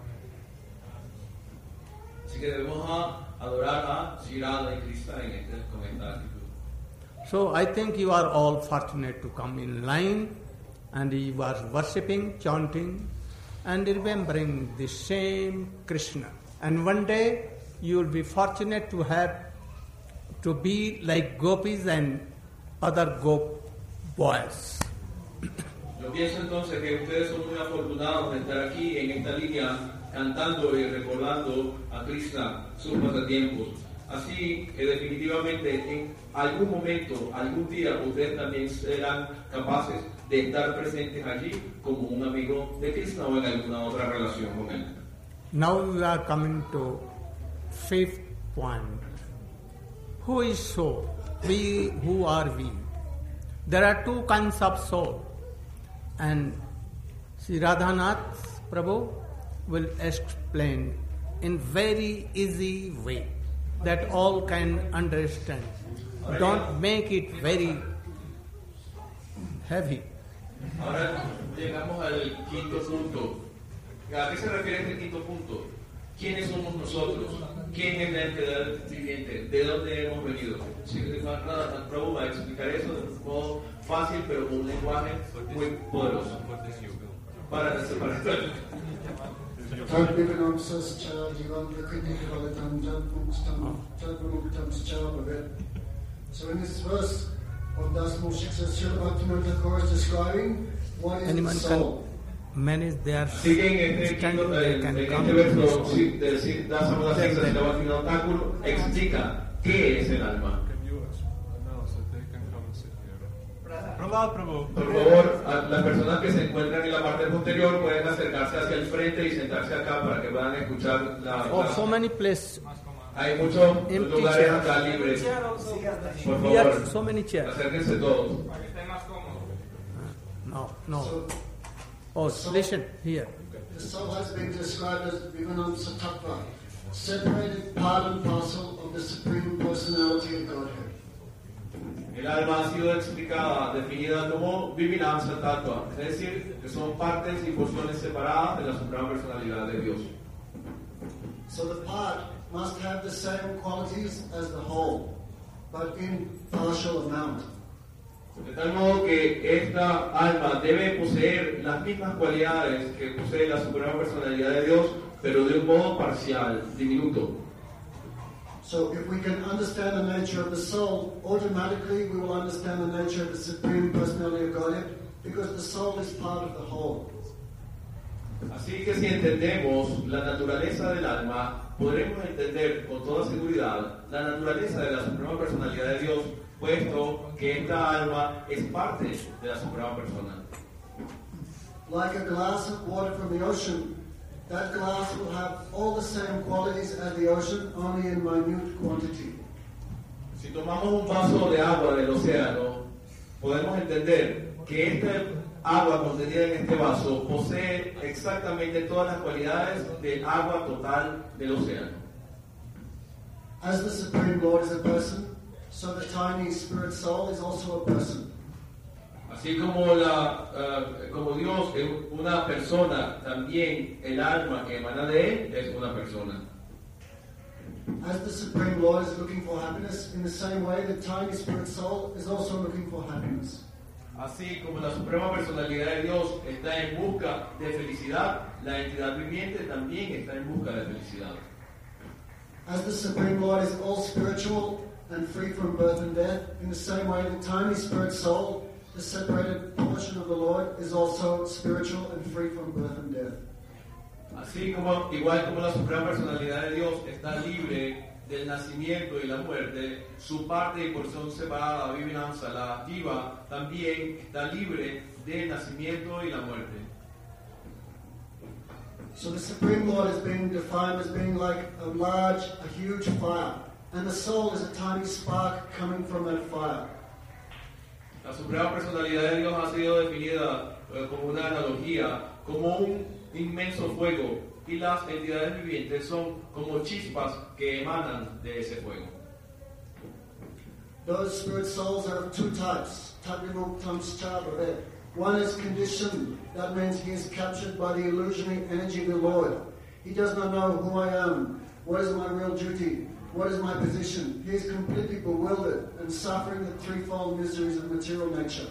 Así que debemos adorar a Sri Radha y Krishna con esta actitud. So I think you are all fortunate to come in line and you are worshipping, chanting and remembering the same Krishna. And one day you will be fortunate to be like gopis and other gop boys. Yo pienso entonces que ustedes son muy afortunados de estar aquí en esta línea cantando y recordando a Krishna sus pasatiempos. Así que definitivamente en algún momento, algún día, ustedes también serán capaces de estar presentes allí como un amigo de Krishna o en alguna otra relación con él. Now we are coming to fifth point. Who is soul? We, who are we? There are two kinds of soul. And Sri Radhanath Prabhu will explain in very easy way that all can understand. Don't make it very heavy. Ahora llegamos al quinto punto. ¿A qué se refiere este quinto punto? ¿Quiénes somos nosotros? ¿Quién es la entidad viviente? ¿De dónde hemos venido? Sri Radhanath Prabhu va a explicar eso de un modo fácil, pero con un lenguaje muy poderoso. Para separar. So in this verse of Das Moshe, Srila Bhaktivinoda Thakur is describing what is anyone the can soul? manage their Así que en este, standing, they can en come este to verso, the soul. sí, de la segunda secta del Teotihuacán explica qué es el alma. Can you announce that they can come and sit here? Prahlad Prabhu. Por favor, a las personas que se encuentran en la parte posterior pueden acercarse hacia el frente y sentarse acá para que puedan escuchar la Oh, clase. so many places. Hay muchos Empty lugares chairs. acá libres. Por Here, favor, so many chairs. acérquense todos. No. So Oh, listen here. the soul has been described as Vimanamsa Tattva, separated part and parcel of the Supreme Personality of Godhead. El alma ha sido explicada, definida como Vivinamsa Tattva, es decir, que son partes y porciones separadas de la Suprema Personalidad de Dios. So the part must have the same qualities as the whole, but in partial amount. De tal modo que esta alma debe poseer las mismas cualidades que posee la Suprema Personalidad de Dios, pero de un modo parcial, diminuto. So if we can understand the nature of the soul, automatically we will understand the nature of the Supreme Personality of Godhead, because the soul is part of the whole. Así que si entendemos la naturaleza del alma, podremos entender con toda seguridad la naturaleza de la Suprema Personalidad de Dios, puesto que esta alma es parte de la Suprema Persona. Like a glass of water from the ocean, that glass will have all the same qualities as the ocean, only in minute quantity. Si tomamos un vaso de agua del océano, podemos entender que esta agua contenida en este vaso posee exactamente todas las cualidades del agua total del océano. As the Supreme Lord is a person, so the tiny spirit soul is also a person. Así como, como Dios es una persona, también el alma que emana de Él es una persona. As the Supreme Lord is looking for happiness, in the same way the tiny spirit soul is also looking for happiness. Así como la Suprema Personalidad de Dios está en busca de felicidad, la entidad viviente también está en busca de felicidad. As the Supreme Lord is all spiritual and free from birth and death, in the same way the tiny spirit soul, the separated portion of the Lord, is also spiritual and free from birth and death. Así como, igual como la Suprema Personalidad de Dios está libre del nacimiento y la muerte, su parte y porción separada, Vivinamsa, la Jiva, también está libre del nacimiento y la muerte. So the Supreme Lord is being defined as being like a huge fire, and the soul is a tiny spark coming from that fire. La Suprema Personalidad de Dios ha sido definida como una analogía, como un inmenso fuego, y las entidades vivientes son como chispas que emanan de ese fuego. Those spirit souls are of two types. One is conditioned. That means he is captured by the illusionary energy of the Lord. He does not know who I am, what is my real duty, what is my position. He is completely bewildered and suffering the threefold miseries of material nature.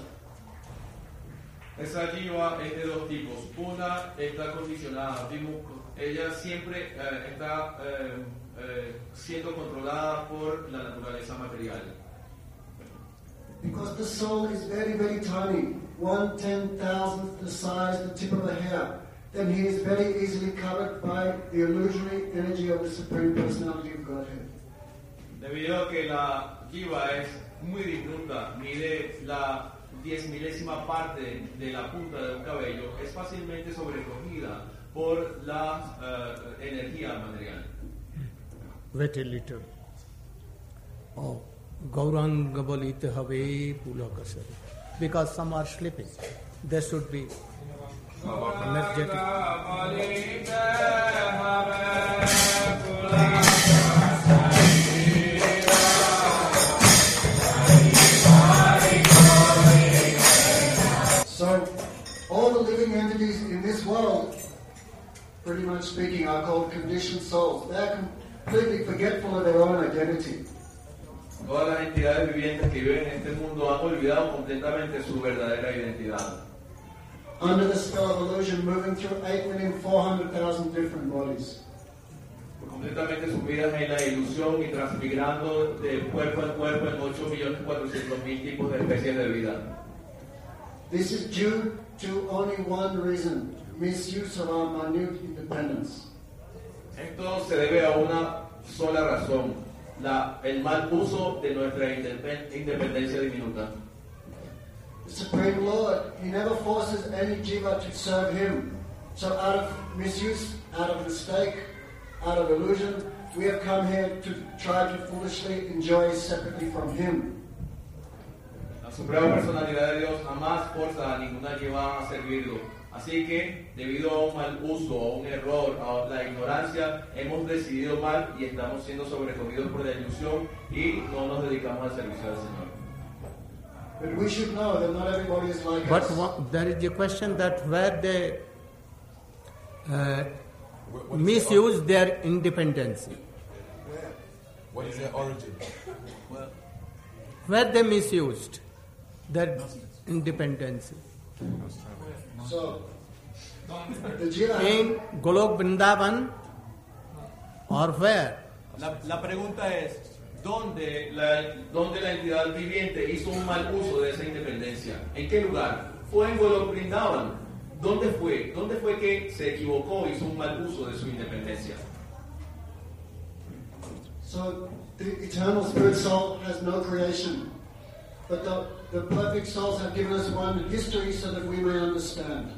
Esa jiva es de dos tipos. Una está condicionada. Ella siempre está siendo controlada por la naturaleza material. Because the soul is very, very tiny, 1/10,000th the size, the tip of a hair, then he is very easily covered by the illusionary energy of the Supreme Personality of Godhead. Debido a que la jiva es muy diminuta, mide la 10,000ª parte de la punta de un cabello, es fácilmente sobrecogida por la energía material. Wait a little. Oh, Gauranga bolite have pulakasari. Because some are sleeping. They should be energetic. So, all the living entities in this world, pretty much speaking, are called conditioned souls. They are completely forgetful of their own identity. Todas las entidades vivientes que viven en este mundo han olvidado completamente su verdadera identidad. Under the spell of illusion, moving through 8,400,000 different bodies. Completamente sumidas en la ilusión y transmigrando de cuerpo en cuerpo en 8,400,000 tipos de especies de vida. This is due to only one reason: misuse of our minute independence. Esto se debe a una sola razón, el mal uso de nuestra independencia diminuta. The Supreme Lord, He never forces any jiva to serve Him. So out of misuse, out of mistake, out of illusion, we have come here to try to foolishly enjoy separately from Him. La Suprema Personalidad de Dios jamás forza a ninguna jiva a servirlo. Así que, debido a un mal uso, a un error, a la ignorancia, hemos decidido mal y estamos siendo sobrecogidos por la ilusión y no nos dedicamos al servicio del Señor. But we should know that not everybody is like But us. there is a question that where they What is misuse their independence. What is their origin? Where they misused their independence. So, the jiva... In Golok Vrindavan or where? La pregunta es, ¿dónde la entidad viviente hizo un mal uso de esa independencia? ¿En qué lugar? ¿Fue en Golok Vrindavan? ¿Dónde fue? ¿Dónde fue que se equivocó, hizo un mal uso de su independencia? So, the eternal spirit soul has no creation. But the perfect souls have given us one history so that we may understand.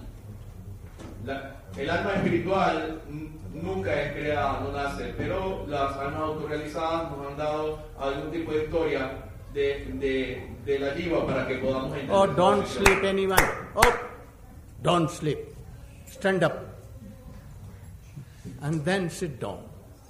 El alma espiritual nunca es creada, no nace, pero las almas autorrealizadas nos han dado algún tipo de historia de la jiva para que podamos entender. Oh, don't sleep anyone. Oh, don't sleep. Stand up. And then sit down.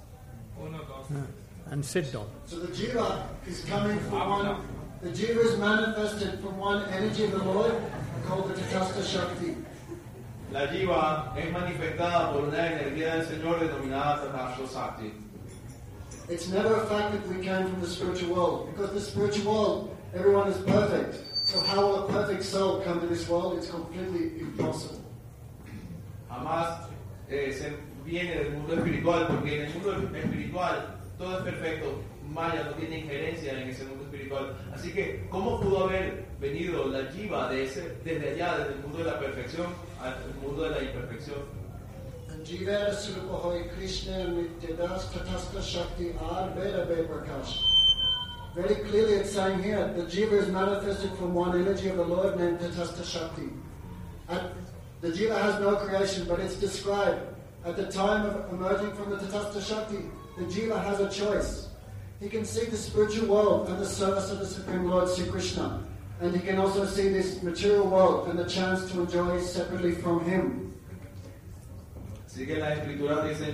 And sit down. So the jiva is coming from one... The jiva is manifested from one energy of the Lord called the Tatastha Shakti. La jiva es manifestada por una energía del Señor denominada Tatastha Shakti. It's never a fact that we came from the spiritual world, because the spiritual world, everyone is perfect. So how will a perfect soul come to this world? It's completely impossible. Jamás se viene del mundo espiritual, porque en el mundo espiritual todo es perfecto. Maya no tiene injerencia en ese mundo espiritual. Así que, ¿cómo pudo haber venido la jiva desde allá, desde el mundo de la perfección, al mundo de la imperfección? Jivera Surupahoy Krishna Nityadas Tatastha Shakti Ar Veda Prakash. Very clearly it's saying here, the jiva is manifested from one energy of the Lord named Tatastha Shakti. The jiva has no creation, but it's described. At the time of emerging from the Tatastha Shakti, the jiva has a choice. He can see the spiritual world and the service of the Supreme Lord Sri Krishna. And he can also see this material world and the chance to enjoy separately from him. Así que las escrituras dicen,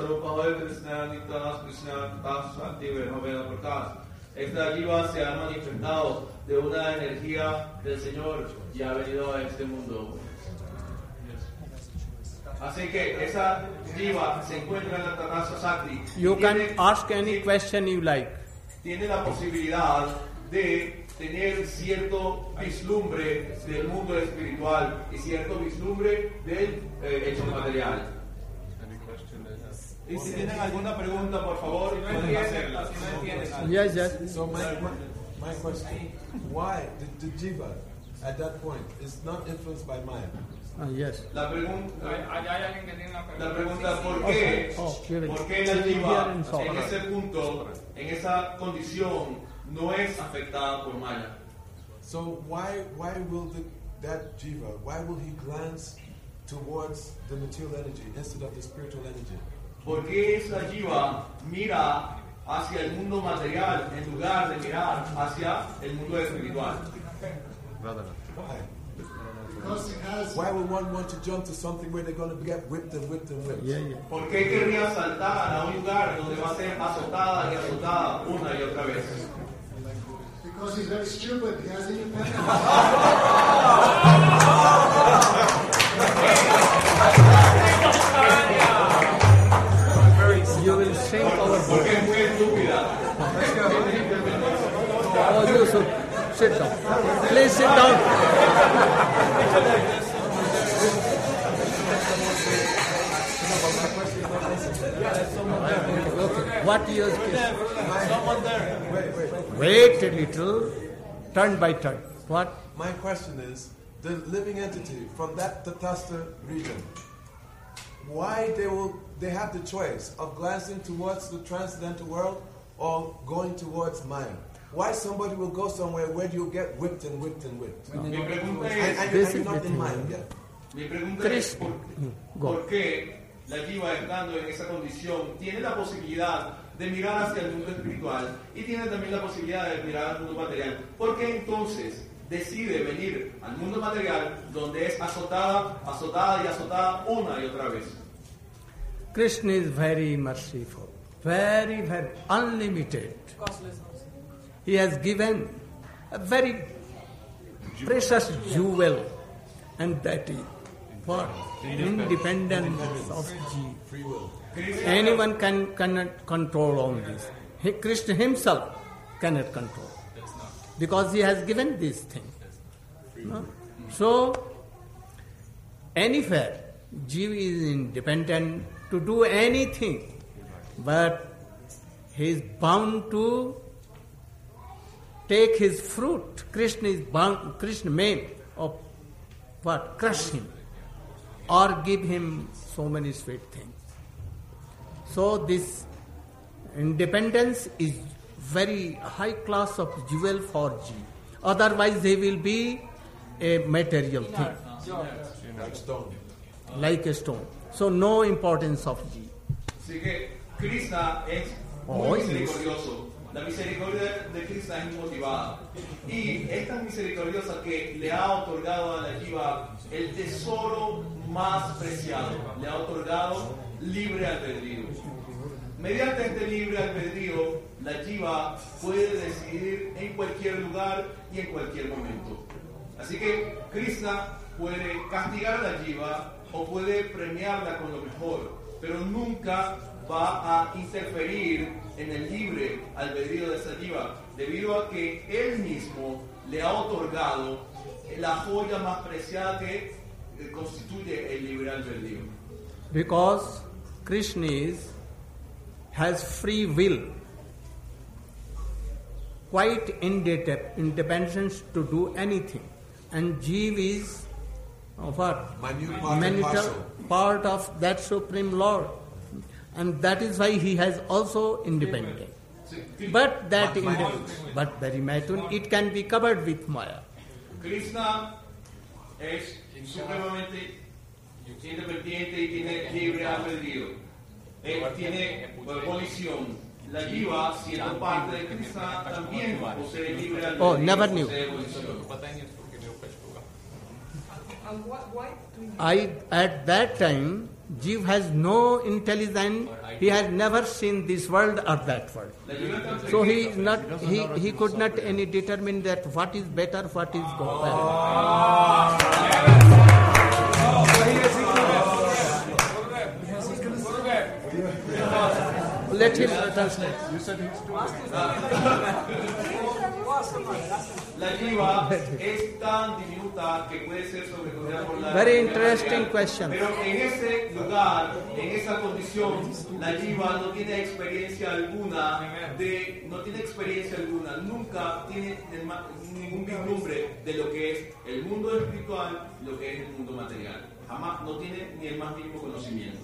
esta jiva se ha manifestado de una energía del Señor y ha venido a este mundo. Así que esa jiva se encuentra en la Tatastha Shakti. You can ask any question you like. Tiene la posibilidad de tener cierto vislumbre del mundo espiritual y cierto vislumbre del hecho material. Y si tienen alguna pregunta, por favor, pueden hacerla. Yes, yes. So my question, why the jiva at that point is not influenced by Maya? Yes. La pregunta, ¿por qué? ¿Por qué la jiva en ese punto, en esa condición, no es afectada por Maya? So why will that jiva, why will he glance towards the material energy instead of the spiritual energy? ¿Por qué esa jiva mira hacia el mundo material en lugar de mirar hacia el mundo espiritual? Why? Because it has... Why would one want to jump to something where they're going to get whipped and whipped and whipped? Yeah, yeah. ¿Por qué querría saltar a un lugar donde va a ser azotada y azotada una y otra vez? Because he's very stupid. He has independence. You will sink our boat. Porque es muy estúpida. Oh, you should sit down. Please sit down. Okay. What yours is? Someone there. Wait a little. Turn by turn. What? My question is, the living entity from that Tatastha region, why they have the choice of glancing towards the transcendental world or going towards Maya. Why somebody will go somewhere where you'll get whipped and whipped and whipped. Mi pregunta And es, you're not in Maya yet. mi pregunta es ¿por qué la jiva, estando en esa condición, tiene la posibilidad de mirar hacia el mundo espiritual y tiene también la posibilidad de mirar al mundo material? ¿Por qué entonces decide venir al mundo material donde es azotada y azotada una y otra vez? Krishna is very merciful, very, very unlimited. He has given a very precious jewel, and that is for independence of G. Anyone cannot control all this. Krishna himself cannot control, because he has given this thing. No? So, anywhere, Jiva is independent to do anything, but he is bound to take his fruit. Krishna is bound, Krishna may of what? Crush him or give him so many sweet things. So this independence is very high class of jewel for G. Otherwise he will be a material thing. Like stone. Like a stone. So no importance of G. Así que Krishna es muy misericordioso. La misericordia de Krishna es motivada. Y es tan misericordiosa que le ha otorgado a la jiva el tesoro más preciado. Le ha otorgado libre albedrío. Mediante este libre albedrío, la jiva puede decidir en cualquier lugar y en cualquier momento. Así que Krishna puede castigar a la jiva o puede premiarla con lo mejor, pero nunca va a interferir en el libre albedrío de esa jiva, debido a que él mismo le ha otorgado la joya más preciada que constituye el libre albedrío. Because Krishna has free will, quite independence to do anything, and Jiva is minute part of that Supreme Lord. And that is why he has also independent. But that Maitun, it can be covered with Maya. Krishna es supremamente independiente y tiene libre albedrío. Él tiene volición. La jiva, siendo parte de Krishna, también posee libre albedrío. Oh, never knew. At that time, Jiva has no intelligence. He has never seen this world or that world. So he could not any determine that what is better, what is Let him translate. La jiva es tan diminuta que puede ser sobrecogida por la... Very interesting question. Pero en ese lugar, en esa condición, la jiva no tiene experiencia alguna, nunca tiene ningún vislumbre de lo que es el mundo espiritual, lo que es el mundo material. Jamás, no tiene ni el más mínimo conocimiento.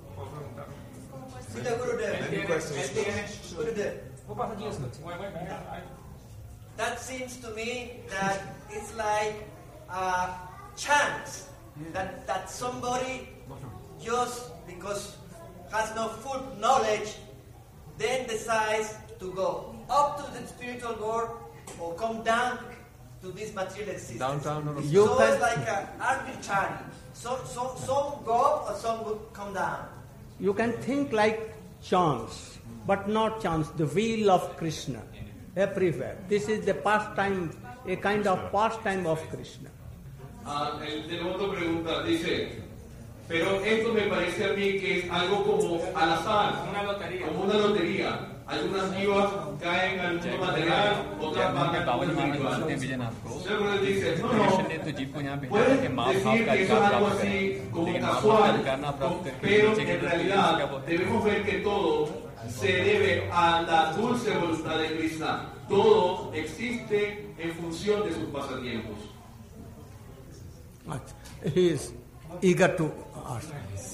That seems to me that it's like a chance that somebody just because has no full knowledge then decides to go up to the spiritual world or come down to this material existence. So it's like an arbitrary. Some go up or some will come down. You can think like chance, but not chance, the wheel of Krishna. Everywhere. This is the pastime, a kind of pastime of Krishna. El devoto pregunta, dice, pero esto me parece a mí que es algo como al azar, como una lotería. Algunas jivas caen al mundo material, otras van al mundo espiritual. Luego dice, no, puedes decir que eso es algo así como casual, pero en realidad debemos ver que todo se debe a la dulce voluntad de Krishna. Todo existe en función de sus pasatiempos. He is eager to ask.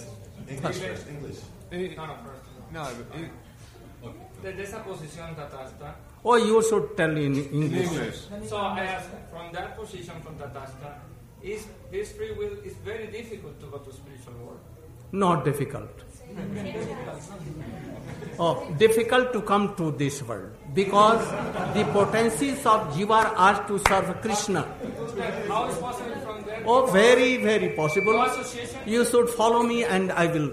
English. No, Desde esa posición Tatasta. Oh, you should tell in English. So I ask, from that position from Tatasta, is his free will is very difficult to go to spiritual world. Not difficult. Oh, difficult to come to this world because the potencies of Jiva are to serve Krishna. How is possible from there? Oh, very, very possible. No association? You should follow me and I will.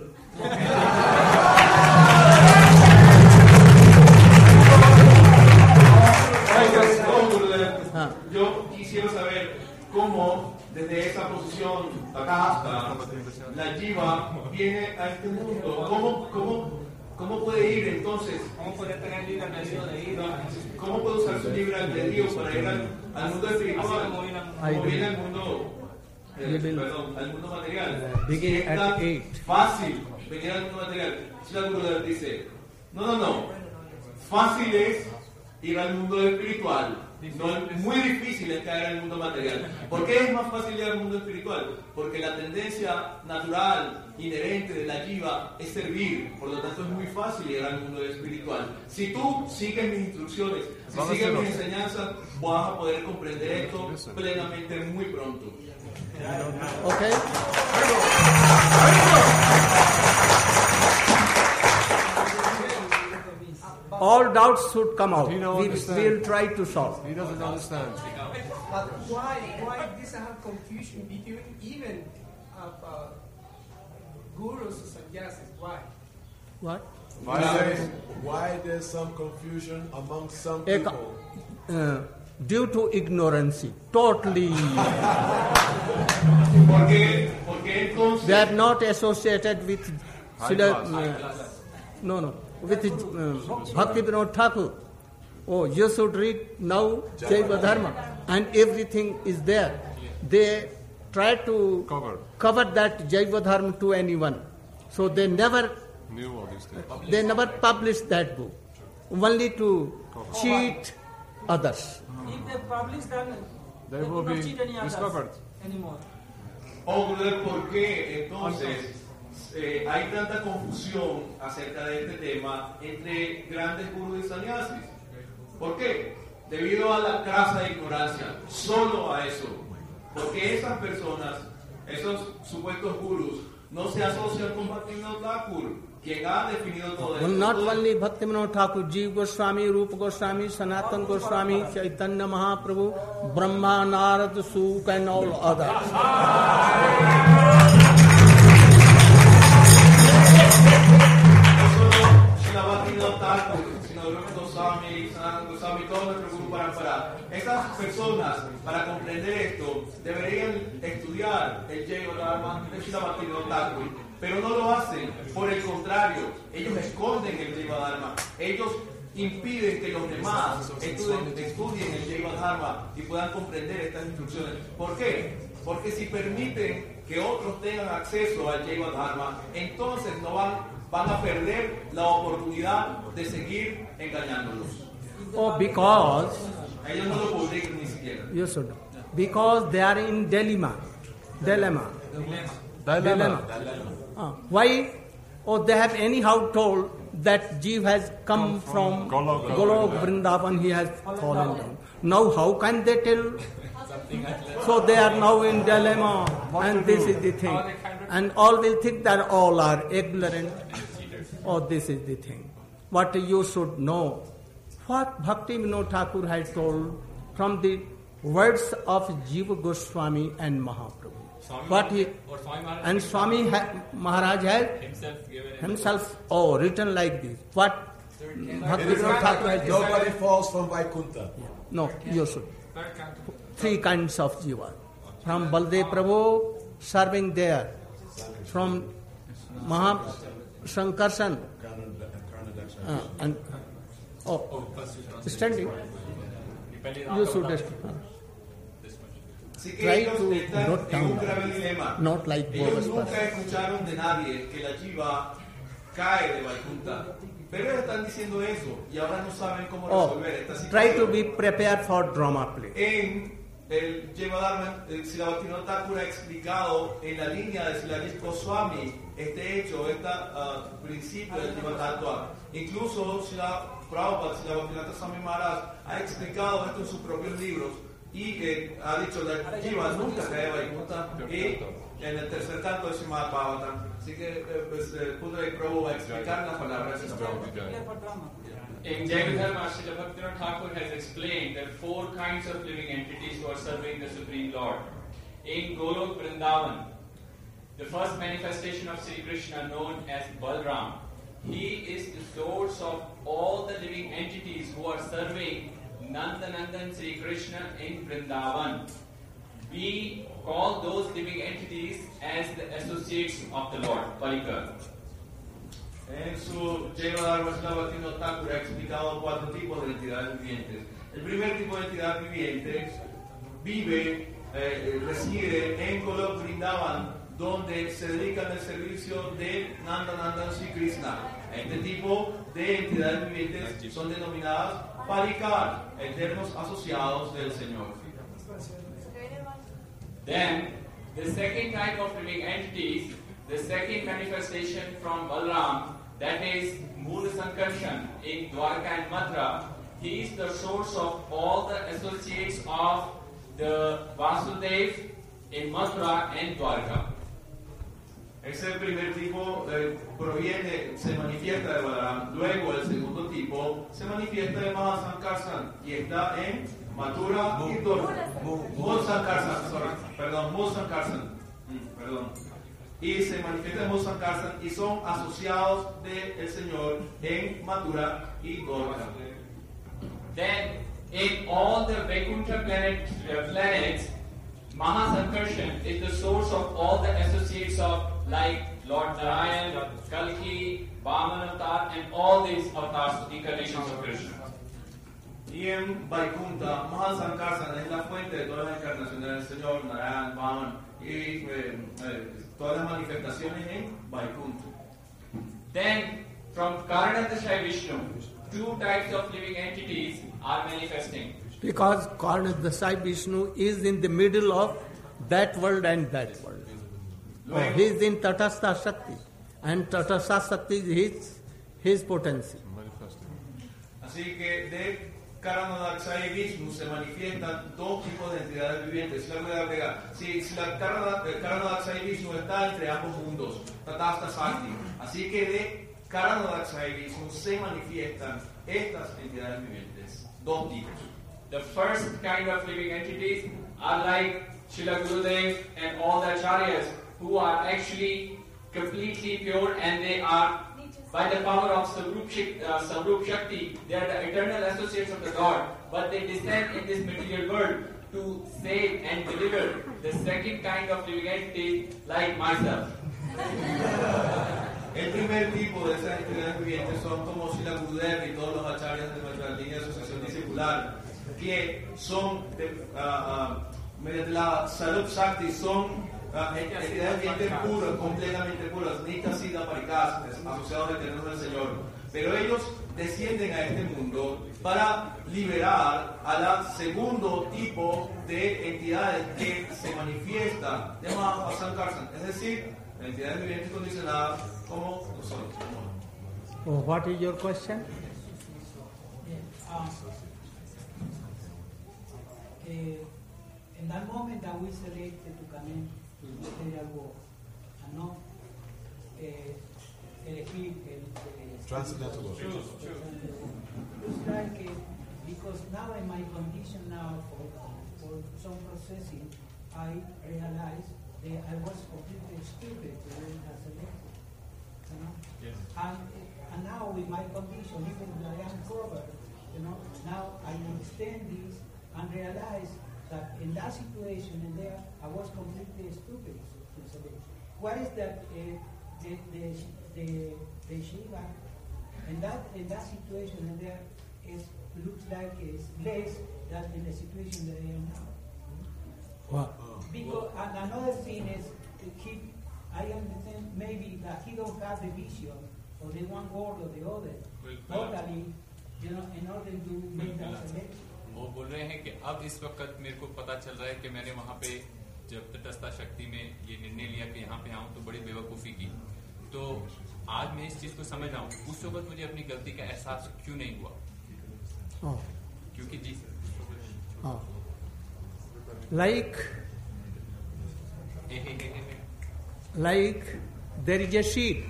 Yo quisiera saber cómo desde esa posición Tatasta la Jiva viene a este mundo. ¿Cómo puede ir entonces? ¿Cómo puede tener libre albedrío de ir? ¿Cómo puede usar su libre albedrío para ir al mundo espiritual? Como viene al mundo, al mundo material. Begin Es at tan 8. fácil venir al mundo material. Srila Gurudev dice, no. Fácil es ir al mundo espiritual. No, muy difícil es caer al mundo material. ¿Por qué es más fácil ir al mundo espiritual? Porque la tendencia natural, inherente de la Jiva es servir. Por lo tanto es muy fácil ir al mundo espiritual. Si tú sigues mis instrucciones, si sigues mis enseñanzas, vas a poder comprender esto plenamente muy pronto. Okay? All doubts should come out. We will try to solve. He doesn't understand. But why this have confusion between even gurus and sannyasis? Why? What? Why there's some confusion among some people? Due to ignorance. Totally. Porque entonces They are not associated with with Bhakti Vinod Thakur. Oh, you should read now Jaiva Dharma, and everything is there. They try to cover that Jaiva Dharma to anyone. So they never Knew all these things. They never published that book, only to cheat others. If they publish, then They will not be cheat any others discovered. anymore. ¿Por qué entonces hay tanta confusión acerca de este tema entre grandes gurús y sannyasis? ¿Por qué? Debido a la crasa ignorancia, solo a eso. Porque esas personas, esos supuestos gurús, no se asocian con Bhaktivinoda Thakur, quien ha definido todo esto. Not only Bhaktivinoda Thakur, Jiva Goswami, Rupa Goswami, Sanatana Goswami, Chaitanya Mahaprabhu, Brahma, Narada, Suk, and all others. Esas personas, para comprender esto, deberían estudiar el Jaiva Dharma de Srila Bhaktivinoda Thakur, pero no lo hacen. Por el contrario, ellos esconden el Jaiva Dharma. Ellos impiden que los demás estudien el Jaiva Dharma y puedan comprender estas instrucciones. ¿Por qué? Porque si permiten que otros tengan acceso al Jaiva Dharma, entonces no van a perder la oportunidad de seguir engañándolos. Oh, because ellos no lo publican ni siquiera. You should know. Because they are in dilemma. Why? Oh, they have anyhow told that Jeev has come from Golok Vrindavan, he has fallen down. Now how can they tell? So they are now in dilemma, and this is the thing. And all will think that all are ignorant. Oh, this is the thing. What you should know, what Bhakti Vinod Thakur has told from the words of Jiva Goswami and Mahaprabhu. And Swami Maharaj has himself written like this. What Bhakti Vinod Thakur has told. Nobody falls from Vaikuntha. No, you should. 3 kinds of Jiva. From Baldev Prabhu serving there. From Shankarshan. And standing. You should try to note down. Not like Ellos Bogus nunca person. escucharon de nadie que la Jiva cae de Vaikuntha. Pero ellos están diciendo eso y ahora no saben cómo resolver esta situación. Try to be prepared for drama play. En el Jivadharma, el Srila Bhaktivinoda Thakur ha explicado en la línea de Srila Jiva Goswami este hecho, este principio del Jiva Tattva. Incluso Srila Prabhupada, Srila Bhaktivinoda Swami Maharaj ha explicado esto en sus propios libros y ha dicho que Jiva nunca cae Vaikuntha y en el tercer canto de Srimad Bhagavatam. Así que Pudra Prabhu va a explicar las palabras de Prabhu. In Jaiva Srila Bhaktivinoda Thakur has explained there are 4 kinds of living entities who are serving the Supreme Lord. In Golok Vrindavan, the first manifestation of Sri Krishna known as Balram, he is the source of all the living entities who are serving Nandanandan Sri Krishna in Vrindavan. We call those living entities as the associates of the Lord, Parikar. En su Jivadharma Srila Bhaktivinoda Thakur ha explicado 4 tipos de entidades vivientes. El primer tipo de entidad viviente vive, reside en Golok Vrindavan, donde se dedican al servicio de Nandanandan Sri Krishna. Este tipo de entidades vivientes son denominadas Parikar, eternos asociados del Señor. Then, the second type of living entities, the second manifestation from Balram, that is Mool Sankarshan in Dwarka and Mathura, he is the source of all the associates of the Vasudev in Mathura and Dwarka. Ese primer tipo proviene, se manifiesta de Balaram. Luego el segundo tipo se manifiesta de Mahasankarsan y está en Mathura y Dwarka. Mool Sankarsan. Y se manifiesta en Mool Sankarsan y son asociados del Señor en Mathura y Dwarka. Then, in all the Vaikuntha planets, Mahasankarshan is the source of all the associates of like Lord Narayan, Kalki, Vamanavatar, and all these avatars, incarnations of Krishna. Y en Vaikuntha, Mahasankarsan es la fuente de todas las encarnaciones del Señor, Narayan, Vaman y todas las manifestaciones en Vaikuntha. Then, from Karanadashai Vishnu, 2 types of living entities are manifesting. Because Karanadashai Vishnu is in the middle of that world and that world. He is in Tatastha Shakti, and Tatastha Shakti is his potency. Así que de Karanadashai Vishnu se manifiestan 2 tipos de entidades vivientes. Si la Karanadashai Vishnu está entre ambos mundos, Tatastha Shakti. Así que de Karanadashai Vishnu se manifiestan estas entidades vivientes, 2 tipos. The first kind of living entities are like Srila Gurudev and all the acharyas, who are actually completely pure, and they are, by the power of Savrup Shakti, they are the eternal associates of the God, but they descend in this material world to save and deliver the second kind of living entity like myself. El primer tipo de esas entidades vivientes son como Srila Gurudev y todos los acharyas de nuestra línea de asociación discipular, que son mediante la Sarup Shakti, son entidades vivientes puras, completamente puras, Nitya Siddha Parikas, asociados eternos del Señor. Pero ellos descienden a este mundo para liberar a la segundo tipo de entidades que se manifiestan de Mahasankarsan, es decir, entidades vivientes condicionadas como nosotros. What is your question? In that moment that we selected to come in to the material world, and not elegir transcendental world. Looks like because now in my condition now for some processing, I realized that I was completely stupid when I selected. You know? Yes. And now with my condition, even though I am covered, now I understand this and realize that in that situation in there, I was completely stupid to select. What is that the Shiva in that situation in there looks like it's less than in the situation that I am now. What? Because and another thing is I understand maybe that he don't have the vision or the one word or the other totally, in order to make that selection. वो बोल रहे हैं कि अब इस वक्त मेरे को पता चल रहा है कि मैंने वहाँ पे जब तटस्था शक्ति में ये निर्णय लिया कि यहाँ पे आऊँ तो बड़ी बेवकूफ़ी की। तो आज मैं इस चीज़ को समझ रहा हूँ, उस वक्त मुझे अपनी गलती का एहसास क्यों नहीं हुआ? क्योंकि जी like there is a seed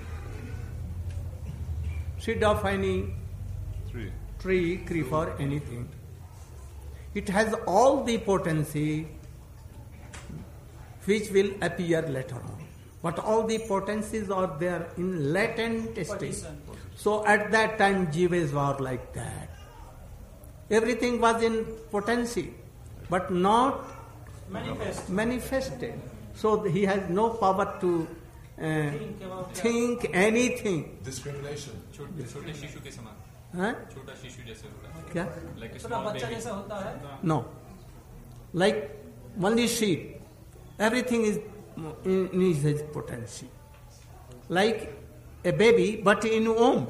of any tree, creeper, anything. It has all the potency which will appear later on. But all the potencies are there in latent state. So at that time Jivas were like that. Everything was in potency, but not manifested. So he has no power to think anything. Discrimination. छोटे शिशु के समान। छोटा शिशु जैसे होता है। क्या? छोटा बच्चा जैसा होता है? No. Like only seed. Everything is in his potency. Like a baby, but in womb.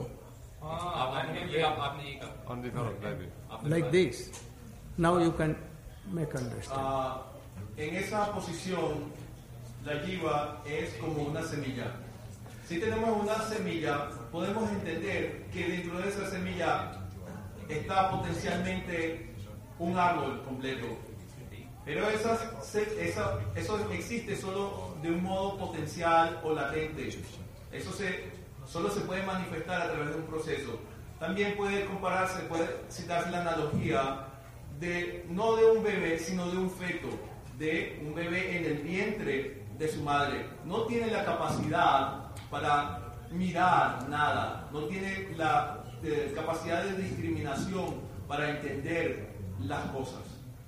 Like this. Now you can make understand. En esa posición, la jiva es como una semilla. Si tenemos una semilla, podemos entender que dentro de esa semilla está potencialmente un árbol completo. Pero eso existe solo de un modo potencial o latente. Eso solo se puede manifestar a través de un proceso. También puede compararse, puede citarse la analogía no de un bebé, sino de un feto, de un bebé en el vientre de su madre. No tiene la capacidad para mirar nada, no tiene la capacidad de discriminación para entender las cosas.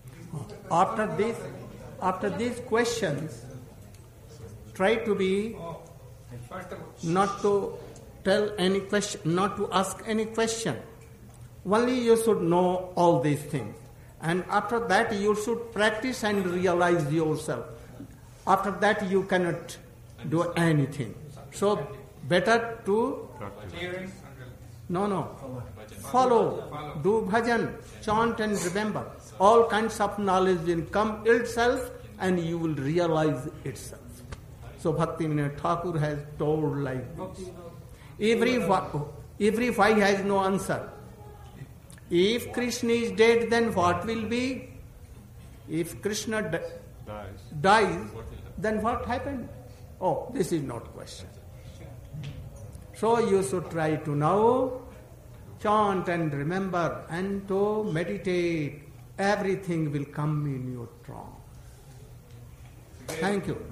After these questions, try to be not to tell any question, not to ask any question. Only you should know all these things. And after that you should practice and realize yourself. After that you cannot do anything. So better to follow, do bhajan, chant and remember. All kinds of knowledge will come itself and you will realize itself. So Bhaktivinoda Thakur has told like this. Every why has no answer. If Krishna is dead, then what will be? If Krishna dies, then what happened? Oh, this is not question. So you should try to now chant and remember and to meditate. Everything will come in your trance. Thank you.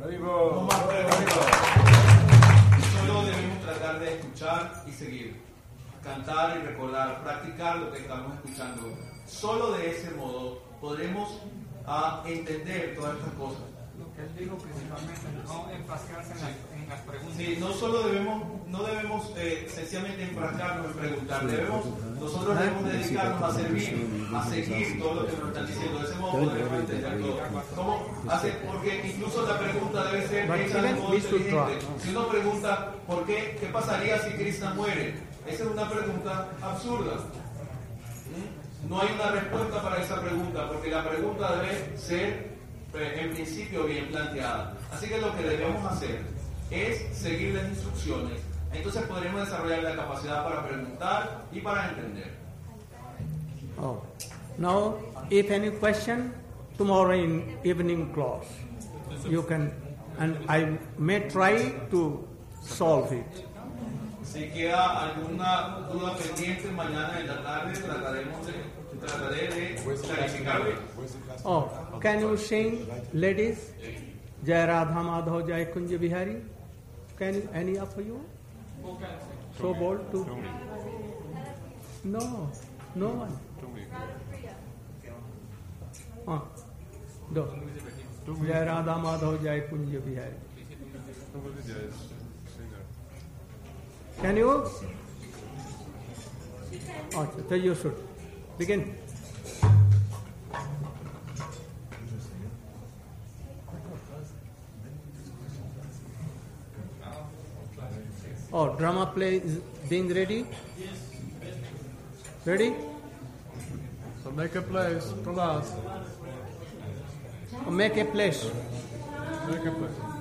Solo debemos tratar de escuchar y seguir, cantar y recordar, practicar lo que estamos escuchando. Solo de ese modo podremos entender todas estas cosas. Lo que él dijo principalmente, no enfrascarse en las preguntas. Sí, no debemos sencillamente enfrascarnos en preguntar. Nosotros debemos dedicarnos a servir, a seguir todo lo que nos están diciendo. De ese modo podremos entender todo. Porque incluso la pregunta debe ser hecha de modo inteligente. Si uno pregunta, ¿qué pasaría si Krishna muere? Esa es una pregunta absurda. No hay una respuesta para esa pregunta, porque la pregunta debe ser en principio bien planteada. Así que lo que debemos hacer es seguir las instrucciones. Entonces podremos desarrollar la capacidad para preguntar y para entender. Now, if any question, tomorrow in evening class, you can, and I may try to solve it. Si queda alguna duda pendiente, mañana en la tarde trataré de clarificarlo. Can you sing, ladies? Jai Radha Madhav Jai Kunja Bihari? Can any of you? So bold to? No one. Do. Jai Radha Madhav Jai Kunja Bihari. Can you? So you should begin. Drama play is being ready? Ready? Make a place. Prahlad. Make a place. Make a place.